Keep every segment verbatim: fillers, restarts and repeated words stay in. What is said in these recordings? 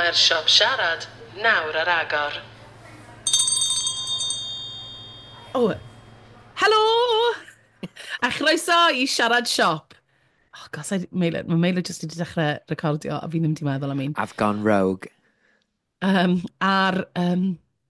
Mae'r siop siarad nawr ar agor. O, helo! A chroeso i siarad siop. Oh, gosai, Meilir, mae Meilir jyst wedi dechrau recordio a fi ddim wedi meddwl am un. I've gone rogue. Um, ar um,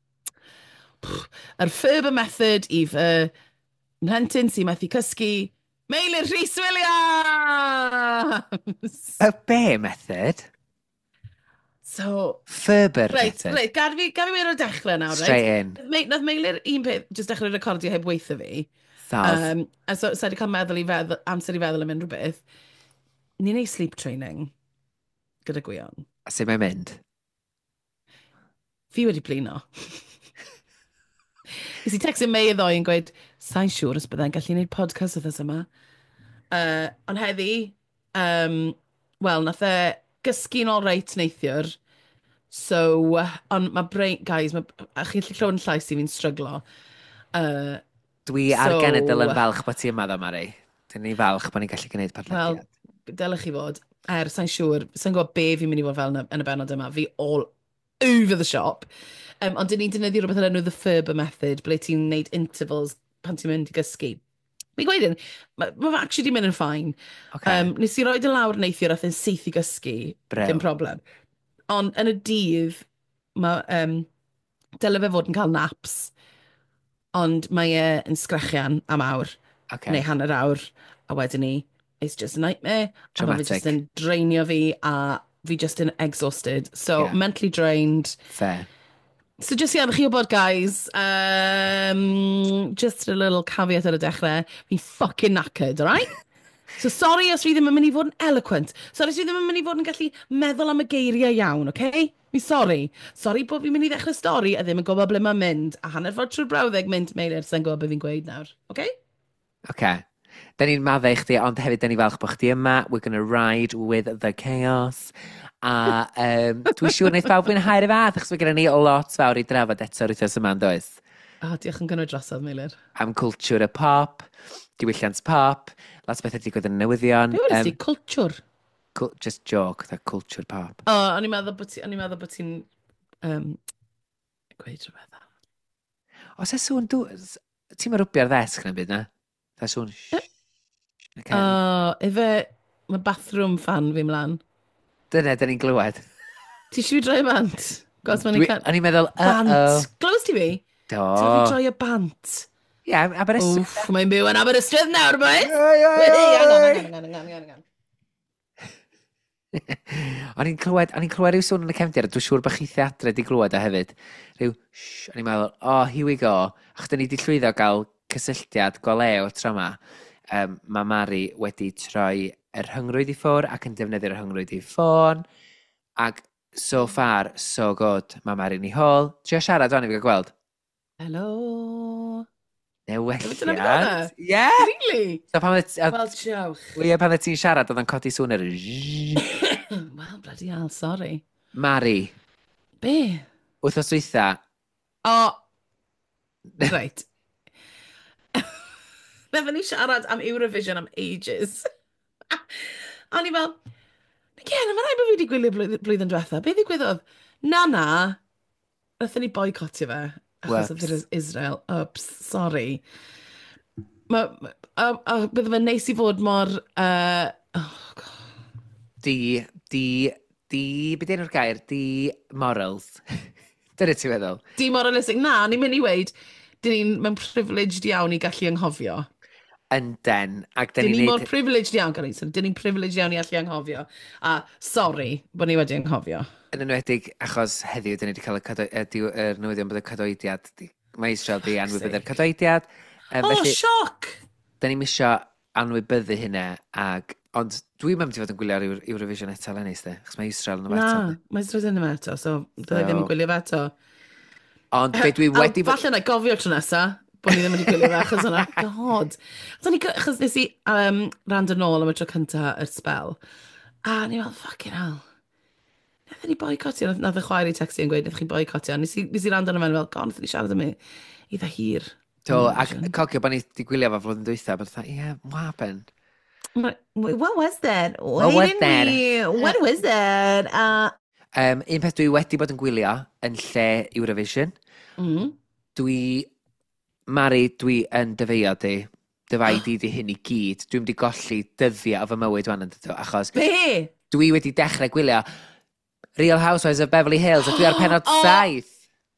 yr Ferber method i fy mhlentyn sy'n methu cysgu, Meilir Rhys Williams! Y be method? So, Ferber reit, method? reit, gad fi, gad fi wedi dechrau nawr, reit? Straight in. Me, nath Meilir un peth, jyst dechrau recordio heb weithio fi. Thaf. Um, a so, so wedi cael meddwl i feddwl, amser i feddwl am unrhyw beth. Ni'n neud sleep training gyda Gwion. A sut mae'n mynd? Fi wedi blino. Nes i textio May y ddoe yn gweud, sa'n siŵr os byddai'n gallu gwneud podcast wythnos yma. Uh, ond heddi, um, wel, nath e gysgu'n all right neithiwr. So, uh, ond mae brain, guys, ma, a chi'n lli llyw'n llais i fi'n stryglo. Uh, Dwi ar So- genedl yn falch bod ti yma ddo, Mari. Dyn ni falch bod ni'n gallu gwneud Wel, podlediad. dylech chi fod. Er, sa'n siŵr, sa'n gwybod be fi'n mynd i fod fel yn y, yn y benod yma. Fi all over the shop. Um, ond dyn ni'n defnyddio rhywbeth yn enw the Ferber method, ble ti'n neud intervals pan ti'n mynd i gysgu. Fi'n gweud yn, mae ma fe actually di mynd yn ffain. Okay. Um, nes i roed y lawr neithiwr ath yn syth i gysgu. Brew. Dim problem. Ond yn y dydd, mae um, dyle fe fod yn cael naps. Ond mae e yn sgrechian am awr. Okay. Neu hanner awr. A wedyn ni, it's just a nightmare. A mae fe Traumatic. just yn drainio fi a fi just yn exhausted. So, Yeah. mentally drained. Fair. So just yeah, chi wybod guys, um, just a little caveat ar y dechrau, fi'n fucking knackered, alright? So sorry os fi ddim yn mynd i fod yn eloquent. Sorry os fi ddim yn mynd i fod yn gallu meddwl am y geiriau iawn, okay? Fi'n sorry. Sorry bod fi'n mynd i ddechrau stori a ddim yn gwybod ble mae'n mynd. A hanner fod trwy'r brawddeg mynd, Meilir, sa'n gwybod beth fi'n gweud nawr, okay? Okay. Da ni'n madde i chdi, ond hefyd da ni falch bod chdi yma. We're gonna ride with the chaos. A um, dwi'n siŵr wneud pawb yn hair y fath, achos mae gennym ni lot fawr i drafod eto wythnos yma, yn does? O, oh, diolch yn gynnwys drosodd, Meilir. Am culture y pop, diwylliant pop, lot o bethau digwydd yn y newyddion. Be wedi Yym, ti? Culture? cul- just joke, that culture pop. O, oh, o'n i'n meddwl bod ti- o'n i'n meddwl bod ti'n um, gweud rhywbeth. Os e sŵn, dw- ti'n mynd rwbio ar ddesg na byd na? Da sŵn, shh. Okay. O, oh, efe, mae bathroom fan fi mlaen. Dyna, da ni'n glywed. Ti eisiau fi droi y bant? Gos ma'n Dwi- i'n cael... O'n i'n meddwl, Bant! uh-oh. Glywys ti fi? Do. Ti fi droi y bant? Ie, Aberystwyth. Wff, mae'n byw yn Aberystwyth nawr, boys! Oi, oi, Hang on, oi. hang on, hang on, hang on, hang on. O'n i'n clywed, o'n i'n clywed rhyw sŵn yn y cefndir, a dwi'n siŵr bod chi theatre di glywed o hefyd. Rhyw, shh, o'n i'n meddwl, oh, here we go. Ach, da ni di llwyddo gael cysylltiad golew tro yma. Um, mae Mari wedi troi yr hyngrwyd i ffwr ac yn defnyddio'r hyngrwyd i ffôn. Ac so far, so good. Mae Mari ni hôl. Trio siarad o'n i fi gael gweld. Hello. Dyna beth Newelliad. yna? Ie. Really? So pan oedd Wel, diolch. Ie, pan oedd ti'n siarad, oedd yn codi sŵn yr zzzz. Wel, bloody hell, sorry. Mari, Be? wythnos dwytha, O, reit. Nefyn ni siarad am Eurovision am ages. O'n i fel, again, mae'n rhaid bod fi wedi gwylio blwyddyn, blwyddyn diwetha. Be ddigwyddodd? Na, na. Nathon ni boicotio fe. Achos Whoops. oedd Is- Israel. Oops, sorry. Ma, ma, a, a bydde fe'n neis i fod mor... Uh, oh, God. di, di, di, beth enw'r gair? Di morals. Dyna ti'n meddwl? Demoralistic. Na, ni'n mynd i weid, dyn ni'n mewn privileged iawn i gallu anghofio. Ynden. Ac da Dyn ni'n ni mor neud... privileged iawn, gan so dyn ni'n privileged iawn i allu anghofio. A sorry, bod ni wedi anghofio. Yn enwedig, achos heddiw, da ni wedi cael y cado- y diw- yr newyddion bod y cadoediad. di- Mae Israel di anwybyddu'r cadoediad. Um, O, felly, sioc! da ni'n misio anwybyddu hynna. Ag, ond dwi'n mynd i fod yn gwylio ar Euro- Eurovision eto, Lenys, de. Achos mae Israel yn y Na, eto. mae Israel yn yma eto, so byddai ddim yn gwylio fe eto. Ond be dwi A wedi... fod- falle na gofio tro nesa, bod ni ddim wedi gwylio fe, achos yna, god. So ni, achos nes i um, rand yn ôl am y tro cynta yr spel. A ni fel, fucking hell. Nethon ni boicotio, nath- nath y chwaer i texti yn gweud, nethon ni boicotio. Nes i, nes i rand yn ymwneud fel, god, nethon ni siarad am i, i dda hir. Do, ac cogio bod ni wedi gwylio fo flwyddyn dwytha, bod dda, ie, what happened? What was that? What was Why didn't that? we- What was that? Uh, Um, un peth dwi wedi bod yn gwylio yn lle Eurovision. Mm. Dwi, Mari, dwi yn dyfeio di. Dyfai di di hyn i gyd. Dwi'n wedi golli dyddiau o fy mywyd wan yn dydw. Achos Be? dwi wedi dechrau gwylio Real Housewives of Beverly Hills. A dwi ar penod Oh! saith.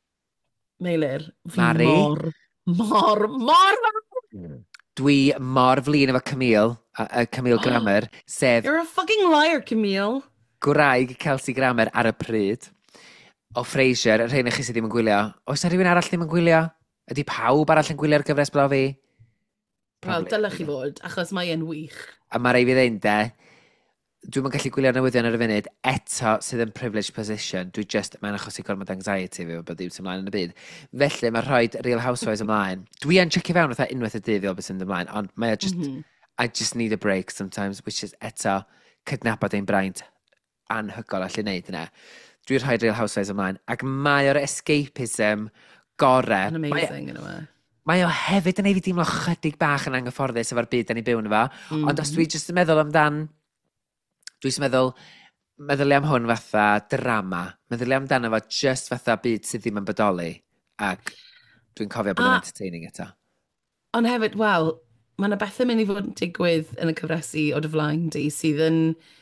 Meilir, fi Mari? mor, mor, mor, mor. Dwi mor flin efo Camille, uh, Camille Grammer, sef You're a fucking liar, Camille. gwraig Kelsey Grammer ar y pryd. O Frasier, yr rhain i chi sydd ddim yn gwylio. Oes na rhywun arall ddim yn gwylio? Ydy pawb arall yn gwylio'r gyfres bla fi? Wel, dylech chi fod, achos mae e'n wych. A mae rai fi ddeud de, dwi'n yn gallu gwylio'r newyddion ar y funud, eto sydd yn privileged position, dwi just, mae'n achosi gormod anxiety fi, bod ddim sy'n ymlaen yn y byd. Felly mae rhoi Real Housewives ymlaen. Dwi yn checio fewn fatha unwaith y dydd i o beth sy'n ymlaen, ond mae o just, mm -hmm. I just need a break sometimes, which is eto cydnabod ein braint anhygol allu neud yna. Dwi'n rhoi Real Housewives ymlaen, ac mae o'r escapism gore. Yn amazing, yn yma. Mae o hefyd yn ei fi deimlo chydig bach yn anghyfforddus efo'r byd da ni byw yn efo. Mm. Ond os dwi jyst yn meddwl amdan, dwi'n meddwl, meddwl am hwn fatha drama. Meddwl amdan efo just fatha byd sydd ddim yn bodoli. Ac dwi'n cofio bod yn entertaining eto. Ond hefyd, wel, mae yna bethau mynd i fod yn digwydd yn y cyfresu o dy flaen di sydd yn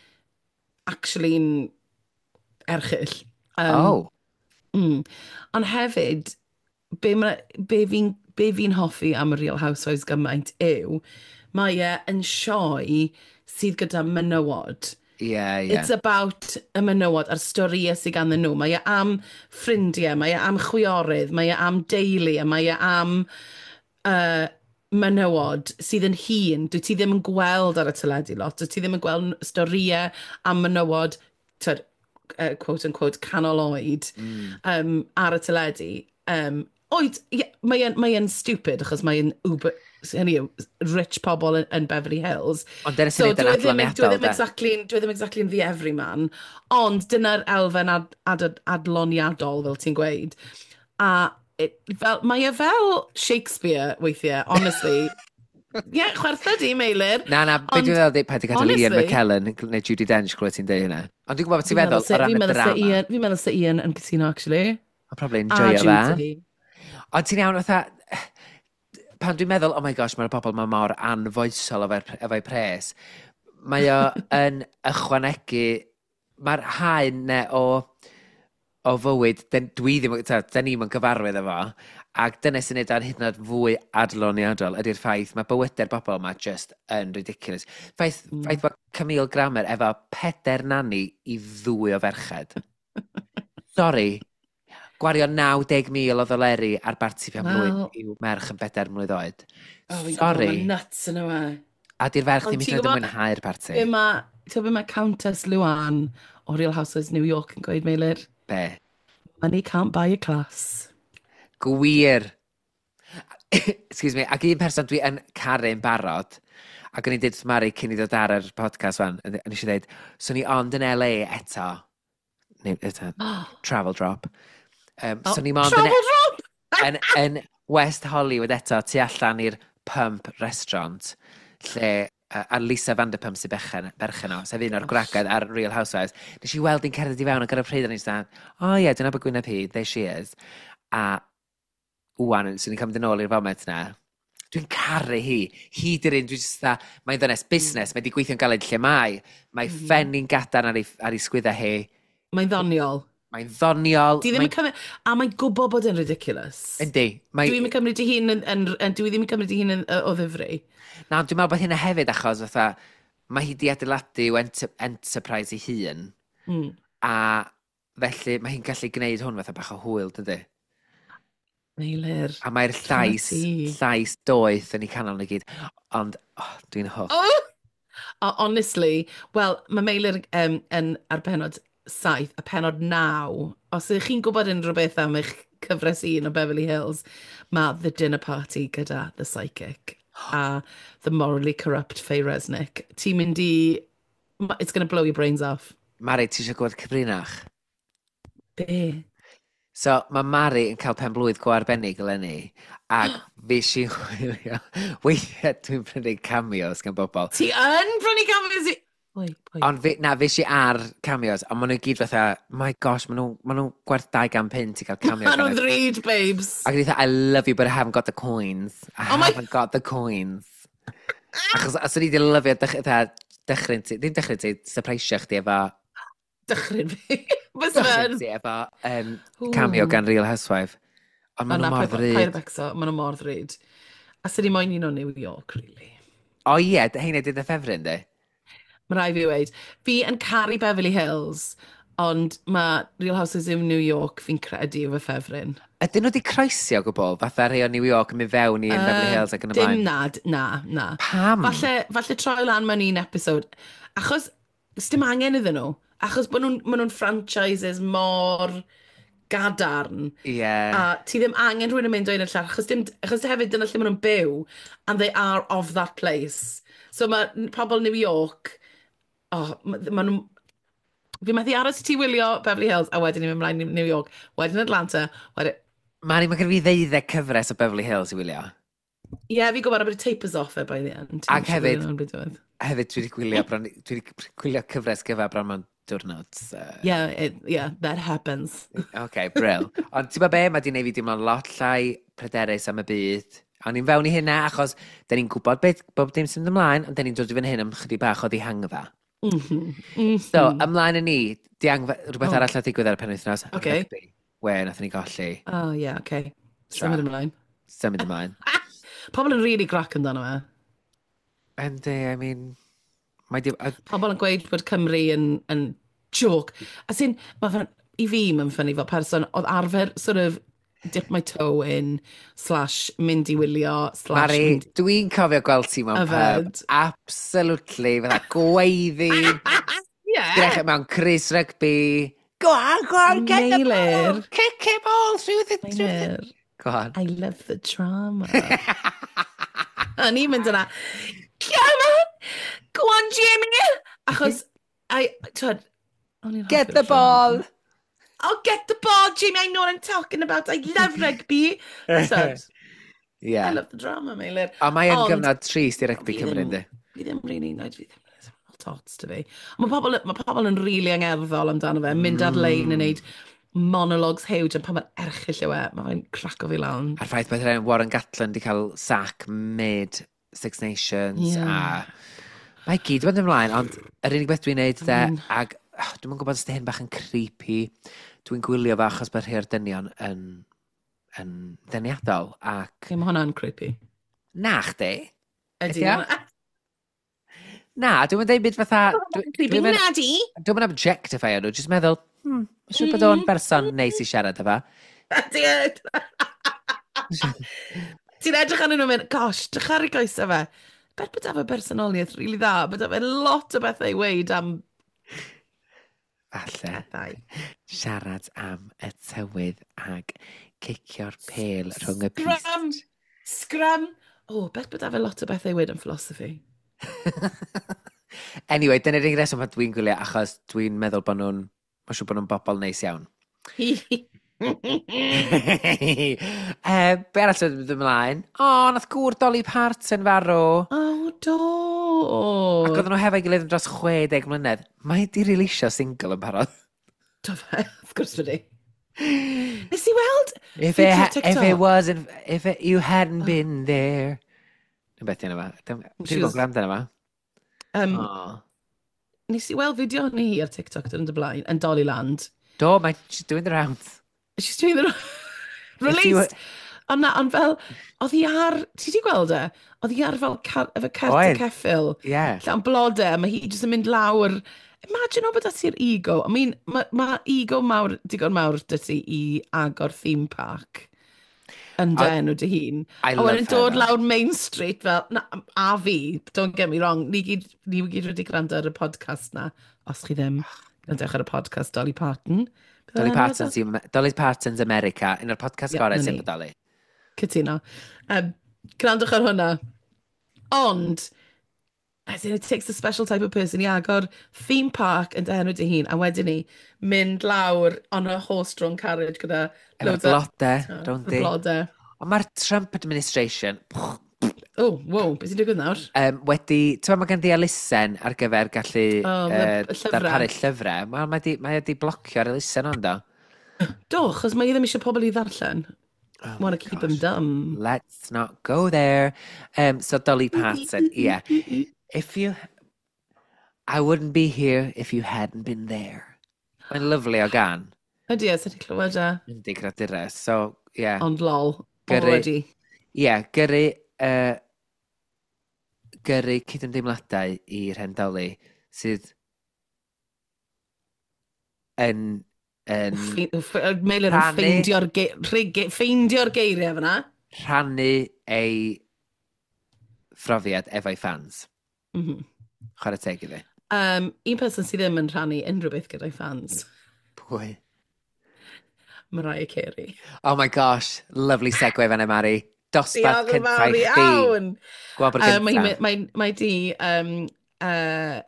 actually'n erchyll. Um, oh. Mm. Ond hefyd, be, be fi'n be fi'n hoffi am y Real Housewives gymaint yw, mae e yn sioe sydd gyda menywod. Yeah, yeah. It's about y menywod a'r storiau sydd ganddyn nhw. Mae e am ffrindiau, mae e am chwiorydd, mae e am deulu, mae e am uh, menywod sydd yn hun. Dwi ti ddim yn gweld ar y teledu lot. Dwi ti ddim yn gweld storiau am menywod, tyd, uh, quote unquote, canol oed mm. um, ar y teledu. Um, Oed, yeah, mae'n mae stupid, achos mae'n uber, hynny yw, rich pobl yn, yn Beverly Hills. Ond dyna sy'n neud yn adloniadol, dwi ddim exactly, dwi ddim exactly yn the everyman, ond dyna'r elfen ad, ad, adloniadol, fel ti'n gweud. A it, fel, mae e fel Shakespeare, weithiau, honestly. Ie, yeah, chwertha di, Meilir. Na, na, beth dwi'n meddwl, paid i gadael Ian McKellen neu Judi Dench clywed ti'n deud hynna. Ond dwi'n gwybod beth ti'n feddwl o ran y drama. Fi'n meddwl sy'n Ian yn cytuno, actually. I'll probably enjoy that. Ond ti'n iawn, fatha, pan dwi'n meddwl, oh my gosh, mae'r bobl ma mor anfoesol efo'i pres, mae o yn ychwanegu, mae'r haen ne o, o fywyd, dwi ddim, da ni'n yn gyfarwydd efo, ac dyna sy'n neud ar hyd yn oed fwy adloniadol ydy'r ffaith, mae bywydau'r bobl ma just yn ridiculous. Ffaith, mm. ffaith bod Camille Grammer efo peder nani i ddwy o ferched. Sorry. Gwario nawdeg mil o ddoleri ar barti fi'n well, mlwydd i'w merch yn bedair mlwydd oed. Oh, Sorry. Mae'n nuts yn yma. A di'r ferch ddim yn mwynhau'r parti. Ti'n meddwl mae Countess Luan o Real Housewives New York yn gweud, Meilir? Be? Money can't buy a class. Gwir. Excuse me, ac un person dwi yn caru'n barod, ac o'n i'n dweud Mari cyn i ddod ar yr podcast fan, yn eisiau dweud, so ni ond yn L A eto, neu, eto, travel drop. Um, oh, so ni mond yn, yn, yn West Hollywood eto, tu allan i'r Pump Restaurant, lle uh, ar Lisa Vanderpump sy'n berchen, berchen o, sef un o'r gwragedd ar Real Housewives. Nes i weld i'n cerdded i fewn ac ar y pryd, a ni'n dweud, oh ie, yeah, dyna bod gwyneb hi, there she is. A wwan, sy'n ni'n cymryd yn ôl i'r foment na, dwi'n caru hi. Hi di'r un, dwi'n just da, mae'n ddynes busnes, mae di gweithio'n galed lle mai. Mae mm. ffenni'n gadarn ar ei, ar ei sgwydda hi. Mae'n ddoniol. Mae'n ddoniol. Di ddim yn cymryd, a mae'n gwybod bod yn ridiculous. Yndi. Mae... Dwi ddim yn cymryd i hun yn, yn, yn, dwi ddim yn cymryd i hun yn, o ddifri. Na, dwi'n meddwl bod hynna hefyd achos fatha, mae hi di adeiladu o enter, enterprise ei hun. Mm. A felly mae hi'n gallu gwneud hwn fatha bach o hwyl, dydy. Meilir. A mae'r llais, llais doeth yn ei canol na gyd. Ond, oh, dwi'n hoff. Oh! Oh, honestly, wel, mae Meilir um, yn arbenod saith, y penod naw. Os ydych chi'n gwybod unrhyw beth am eich cyfres un o Beverly Hills, mae The Dinner Party gyda The Psychic a The Morally Corrupt Faye Resnick. Ti'n mynd i... It's going to blow your brains off. Mari, ti eisiau gwybod cyfrinach? Be? So, mae Mari yn cael pen blwydd go arbennig eleni, ac fi si'n chwilio. Weithiau dwi'n prynu cameos gan bobl. Ti yn prynu cameos i... Pwy, pwy. Ond fi, na, fi si ar cameos, a maen nhw gyd fatha, my gosh, maen nhw, ma nhw gwerth dau gan pint i gael cameo. Maen nhw'n ddrud, babes. Ac yn eitha, I love you, but I haven't got the coins. I Oh my- haven't got the coins. Achos os o'n i wedi lyfio dechrau ti, ddim dechrau ti, surprisio chdi efo, Dychryn fi. Bys dechrau fan. ti efo um, cameo gan Real Housewife. Ond maen nhw mor Pair ddrud. becso, maen nhw mor ddrud. A sydd i moyn un o New York, really. O ie, heina dydd y ffefryn, di? Mae rai fi weid. Fi yn caru Beverly Hills, ond mae Real Houses of New York fi'n credu o fy ffefryn. Ydyn nhw wedi croesio gwbl, fatha rhai o New York yn mynd fewn i uh, Beverly Hills ac yn y Dim blaen? nad, na, na. Pam? Falle, falle troi lan mewn un episod. Achos, dim angen iddyn nhw. Achos bod nhw'n ma nhw franchises mor gadarn. Ie. A ti ddim angen rhywun yn mynd o'r un llall. Achos, dim, achos hefyd dyna lle maen nhw'n byw. And they are of that place. So mae pobl New York... Oh, maen ma nhw'n... Fi methu aros i ti wylio Beverly Hills, a wedyn ni'n mynd mlaen i New York, wedyn Atlanta, wedyn... Mari, mae gen fi ddeuddeg cyfres o Beverly Hills i wylio. Ie, yeah, fi gwybod a bod y tapers off it by the end. Ac hefyd- Ti'n siŵr yn Hefyd, dwi wedi gwylio, bron, dwi wedi gwylio cyfres gyfa bron mewn diwrnod. So. Yeah, it, yeah, that happens. OK, brill. Ond ti'n be, mae di wneud fi dim ond lot llai pryderus am y byd. A ni'n fewn i hynna achos da ni'n gwybod beth, bob dim sy'n mynd ymlaen, ond da ni'n dod i fan hyn am chydig bach o ddihangfa. Mm -hmm. So, ymlaen yn ni, diangfa, rhywbeth Oh. arall a ddigwydd ar y penwythnos. Ocê. Rygbi, we, nath ni golli. Oh, yeah, okay. Tra. Symud ymlaen. Symud ymlaen. Pobl yn really grac amdano fe. And, uh, I mean, mae di... Uh, Pobl yn gweud bod Cymru yn, yn joke. As in, ma fan, i fi mae'n ffynnu fel person, oedd arfer sort of dip my toe in, slash mynd i wylio, slash... Mari, mynd- dwi'n cofio gweld ti mewn pub. Yfed. Absolutely, fydda gweiddi. Yeah. Grech mewn Chris Rugby. Go on, go on, get the ball. Meilir. Kick him all through the... Through the... Meilir. Go on. I love the drama. A ni'n mynd yna, come on, go on, Jimmy. Achos, I, twyd, o'n i'n Get hoffi'r the ball. drama. Oh, get the ball, Jimmy. I know what I'm talking about. I love rugby. So, I Yeah. love the drama, Meilir. O, mae yn Ond- gyfnod trist i rygbi Fi Cymru, ddim- yndi? Fi ddim really, no, fi ddim really fel tots to fi. Mae pobl, ma pobl yn rili really angerddol amdano fe, mynd ar lein yn neud monologues huge, a pan mae'r erchill yw e, mae fe'n craco fi lawn. A'r ffaith bod rhaid Warren Gatland wedi cael sac mid Six Nations Yeah. a mae gyd wedi ymlaen, ond yr unig beth dwi'n neud de, Mm. ag oh, dwi'n gwybod os di hyn bach yn creepy, dwi'n gwylio fe achos bod rhai'r dynion yn, yn ddeniadol, ac Okay, mae hwnna'n creepy. na chdi. Ydy. Ydi o? Na, dwi'n mynd dweud byd fatha, dwi- Creepy, dwi'n mynd nadi. dwi'n mynd objectify nhw, jyst meddwl, hmm, siwr bod o'n berson neis i siarad efo. Ydy. Ti'n edrych arnyn nhw'n mynd, gosh, drych ar ei goesau fe. Bet bod efo personoliaeth rili dda, bod efo lot o bethau i weid am Falle. bethau. Siarad am y tywydd ag cicio'r pel rhwng y pys. Scrum! Scrum! O, oh, bet bod efo lot o bethau i weid am philosophy. Anyway, dyna'r unig reswm pan dwi'n gwylio achos dwi'n meddwl bod nhw'n, mae'n siŵr bod nhw'n bobl neis iawn. uh, be arall dwi'n mynd ymlaen? O, nath gŵr Dolly Parton farw. Oh, do! Ac oedden nhw hefo'i gilydd yn dros chwedeg mlynedd. Mae di rilisio single yn parod. Do fe, wrth gwrs fyddi. Nes i weld If fideo it, if it TikTok. wasn't, if it, you hadn't been there. Dwi'n beth yna fa. Dwi'n She gwybod was- gwrando yna fa. Um, Oh. nes i weld fideo ni hi ar TikTok dyn dy blaen, yn Dolly Land. Do, mae she's doing the rounds. She's doing the... If you Released. Ond na, ond fel, oedd hi ar... Ti di gweld e? Oedd hi ar fel car, efo cert Oedd. y ceffil. Yeah. Lle am blodau, a mae hi jyst yn mynd lawr. Imagine o bod ati'r ego. I mean, mae ma ego mawr, digon mawr dy ti i agor theme park. Yn A- den o dy hun. I A love wedyn dod her. lawr Main Street fel, na, a fi, don't get me wrong, ni gyd, ni gyd wedi gwrando ar y podcast na, os chi ddim gwrandewch ar y podcast Dolly Parton. Dolly Bydde Parton, hwnna'n sy'n- Dolly Parton's America, un o'r podcast Ie, gorau na sy'n ni. bodoli. Cytuno. Um, gwrandwch ar hwnna. Ond, as in, it takes a special type of person i agor theme park yn dehyn o dy hun, a wedyn ni mynd lawr on a horse-drawn carriage gyda Efo'r loads o- blodau, o, rownd y i. blodau. Ond mae'r Trump administration, Oh, wow, beth sy'n digwydd nawr? Um, wedi, ti'n mae gen di elusen ar gyfer gallu Oh, uh, y llyfrau. darparu llyfrau. Mae ma di, ma di blocio'r elusen ond o. Do, chos mae i ddim eisiau pobl i ddarllen. Oh Want my to keep gosh. them dumb. Let's not go there. Um, so Dolly Parton, yeah. If you... I wouldn't be here if you hadn't been there. Mae'n lyflu o gan. Ydy, e, sy'n clywed e. Yndi gradures. So, yeah. Ond lol, Gyrru- already. Yeah, gyrru... Uh, gyrru cydymdeimladau i'r hen Dolly sydd yn... yn Meilir yn Rhannu- ffeindio'r ge- rhig- ffeindio'r geiriau fyna. rhannu ei phrofiad efo'i fans. Mhm. Chwarae teg i fi. Um, un person sydd ddim yn rhannu unrhyw beth gyda'i fans. Pwy? Mariah Carey. Oh my gosh, lovely segue fan e, Mari. Dosbarth Diolch yn cyntaf fawr i chdi. iawn. Gwabr Uh, mae, gyntaf. mae, mae di um, uh,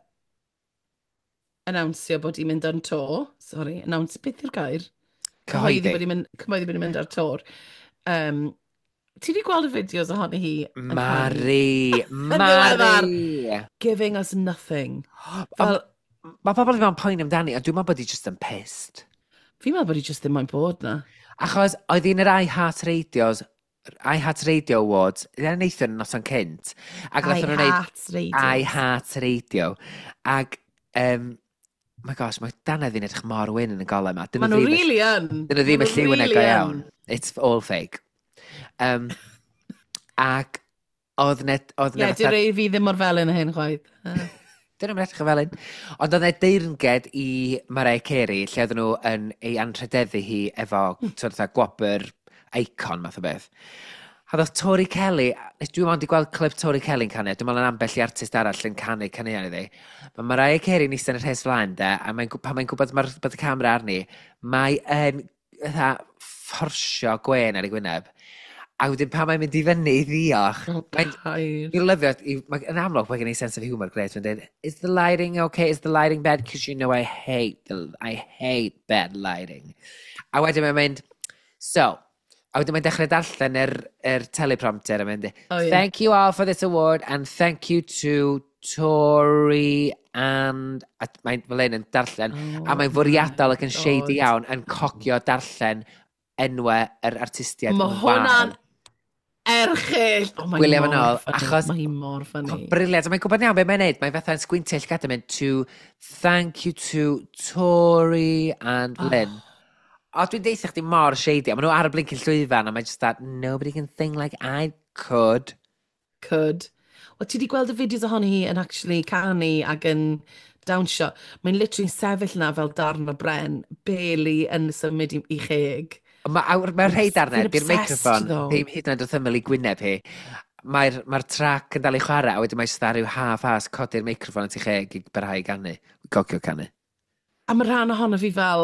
anawnsio bod hi'n mynd ar tor. Sorry, announce, beth yw'r gair? Cyhoeddi bod Cyhoeddi. hi'n mynd, cyhoeddi bod hi'n mynd ar tor. Um, ti wedi gweld y fideos ohoni hi? yn canu? Mari, ddiweddar. Mari. Giving us nothing. Fel... Fel, Mae pobl i mewn poen amdani, a dwi'n meddwl bod hi just yn pissed. fi'n meddwl bod hi just ddim moyn bod na. Achos oedd hi'n yr iHeart Radios, iHeart Radio Awards, yn eithon yn noson cynt. Ac I nathon nhw wneud heart radio. iHeart Radio. Ac, um, my gosh, mae Dannedd hi'n edrych mor wyn yn y golau yma. Maen nhw really yn. Dyn nhw ddim Ma' yn nhw lliw yn really ego yn. iawn. It's all fake. Um, ac oedd net... Oedd Ie, net yeah, di rei fi ddim mor fel yn y hyn chwaith. Uh. Dyn nhw'n edrych yn fel un. Ond oedd e deyrnged i Mariah Carey, lle oedd nhw yn ei anrhydeddu hi efo mm. gwobr icon math o beth. A ddodd Tori Kelly, dwi'n mynd i gweld clip Tori Kelly'n canu, dwi'n meddwl yn ambell i artist arall yn canu canuan iddi. Mae Mariah Carey yn eistedd yn y rhes flaen, de, a mae'n, pan mae'n gwybod mae'r bod y camera arni, mae yn ytha, fforsio gwen ar ei gwyneb. A wedyn pan mae'n mynd i fyny i ddiolch, Oh, mae'n... paid. Fi'n lyfio, i- ma- yn amlwg mae gen i sense of humour gret, mae'n dweud, is the lighting okay, is the lighting bad, because you know I hate, the, I hate bad lighting. A wedyn mae'n mynd, so, a wedyn mae'n dechrau darllen yr, yr teleprompter, a mae'n dweud, Oh, yeah. thank you all for this award, and thank you to Tori and... A mae'n fel un yn darllen, Oh a mae'n fwriadol ac yn my shady God. iawn, yn cocio darllen enwau yr artistiaid. Mae yn hwnna'n wael. erchill. Oh, mae William mor yn ôl, funny. achos- Mae hi mor ffynnu. Oh, briliant. A mae'n gwybod iawn beth mae'n neud. Mae'n fatha'n sgwintio llgada mynd to thank you to Tori and Lynn. O, dwi'n deithio chdi mor shady. A maen nhw ar y blincyn llwyfan a mae'n just that, nobody can sing like I could. Could. O, ti di gweld y fideos ohoni hi yn actually canu ac yn dawnsio? Mae'n literally sefyll na fel darn o bren, barely yn symud i, i cheg. Mae ma rhai darnau, Fi'n di'r obsessed, microphone, though. ddim hyd yn oed wrth ymyl i gwyneb hi. Mae'r mae trac yn dal i chwarae, a wedyn mae'n just ar ryw half-as codi'r microphone at ei cheg i barhau i ganu. Gogio canu. A mae rhan ohono fi fel...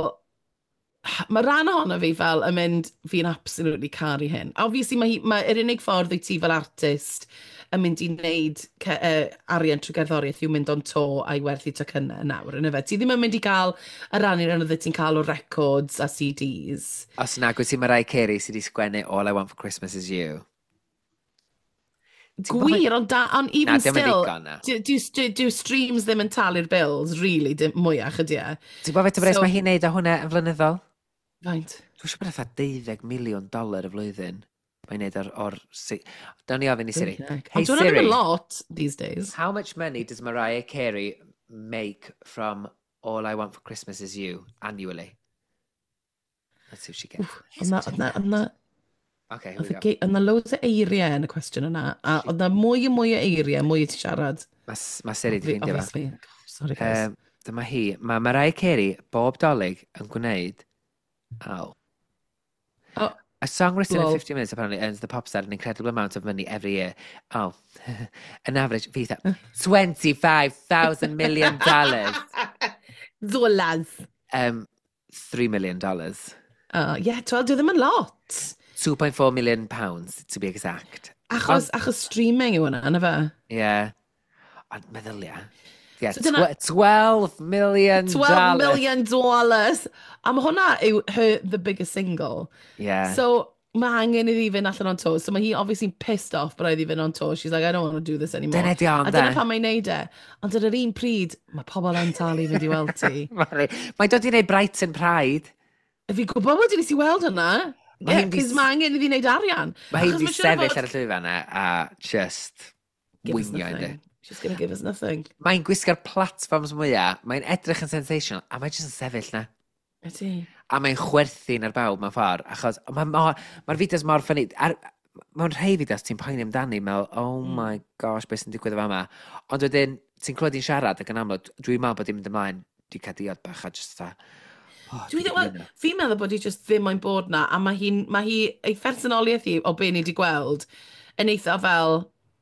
Mae rhan ohono fi fel yn mynd, fi'n absolutely caru hyn. Obviously, mae, hi- mae yr unig ffordd i ti fel artist yn mynd i wneud ce- uh, arian trwy gerddoriaeth yw mynd o'n to a'i werthu tocynnau nawr, yn y fe. Ti ddim yn mynd i gael y rannu'r yna dde ti'n cael o records a C Ds. Os nag wyt ti Mariah Carey sydd wedi sgwennu All I Want for Christmas Is You. Ti'n gwbod- Gwir, ond da- ond even Na, dim yn still, ddigon na. do, do, do, do streams ddim yn talu'r bills, really, dim mwyach ydy e. Ti'n gwybod beth o bres So- mae hi'n neud o hwnna yn flynyddol? Faint? Dwi'n siŵr bod eitha deuddeg miliwn dolar y flwyddyn. Mae'n neud o'r... or, si... Dawn ni ofyn i Siri. Hey, Hey ond dwi'n Siri, a lot these days. how much money does Mariah Carey make from All I Want for Christmas Is You annually? Let's see if she gets. Ond na, ond na, ond na, Okay, here we oedd y go. ge- ond na loads o eiriau yn y cwestiwn yna, a oedd na mwy o mwy o eiriau, mwy o ti siarad. Mae ma Siri di ffeindio fa. Obviously. Sorry, guys. Um, dyma hi. Mae Mariah Carey bob dolyg yn gwneud... Oh. Oh, A song written Lol. in fifty minutes apparently earns the pop star an incredible amount of money every year. Oh, an average fee that twenty-five thousand million dollars. Dollars. Um, three million dollars. Uh, yeah, twel, dwi ddim yn lot. Two point four million pounds to be exact. Achos, achos streaming yw hwnna, yna fe. Yeah. Ond meddylia. Yeah, So dyna- tw- twelve million twelve dollars. million dollars. A mae hwnna yw her, the biggest single. Yeah. So, mae angen iddi fynd allan on tour. So mae hi obviously pissed off bod iddi fynd on tour. She's like, I don't want to do this anymore. Dyna di ond, A dyna de. pan mae'n neud e. Ond ar yr un pryd, mae pobl yn talu fynd i weld ti. Mae'n dod i wneud Brighton Pride. Fi gwybod bod i nes i weld hynna. Ma' Ie, hi'n cys dis- mae angen iddi wneud arian. Mae hi'n Achos di ma' siŵr o sefyll fod- ar y llwyfan a just Give us wingio nothing. ynddi. She's going to give us nothing. Mae'n gwisgo'r platforms mwyaf, mae'n edrych yn sensational, a mae'n just yn sefyll na. Ydy. A mae'n chwerthin ar bawb mewn ffordd, achos mae'r ma, ma fideos mor ffynnu. Mewn rhai fideos ti'n poeni amdani, meddwl, oh mm. my gosh, beth sy'n digwydd efo yma. Ond wedyn, ti'n clywed i'n siarad ac yn amlwg, dwi'n meddwl bod i'n mynd ymlaen, di cael diod bach a just a... Oh, Dwi well, fi'n meddwl bod hi just ddim moyn bod na, a mae hi, mae hi, ei personoliaeth hi o be ni wedi gweld, yn eitha fel,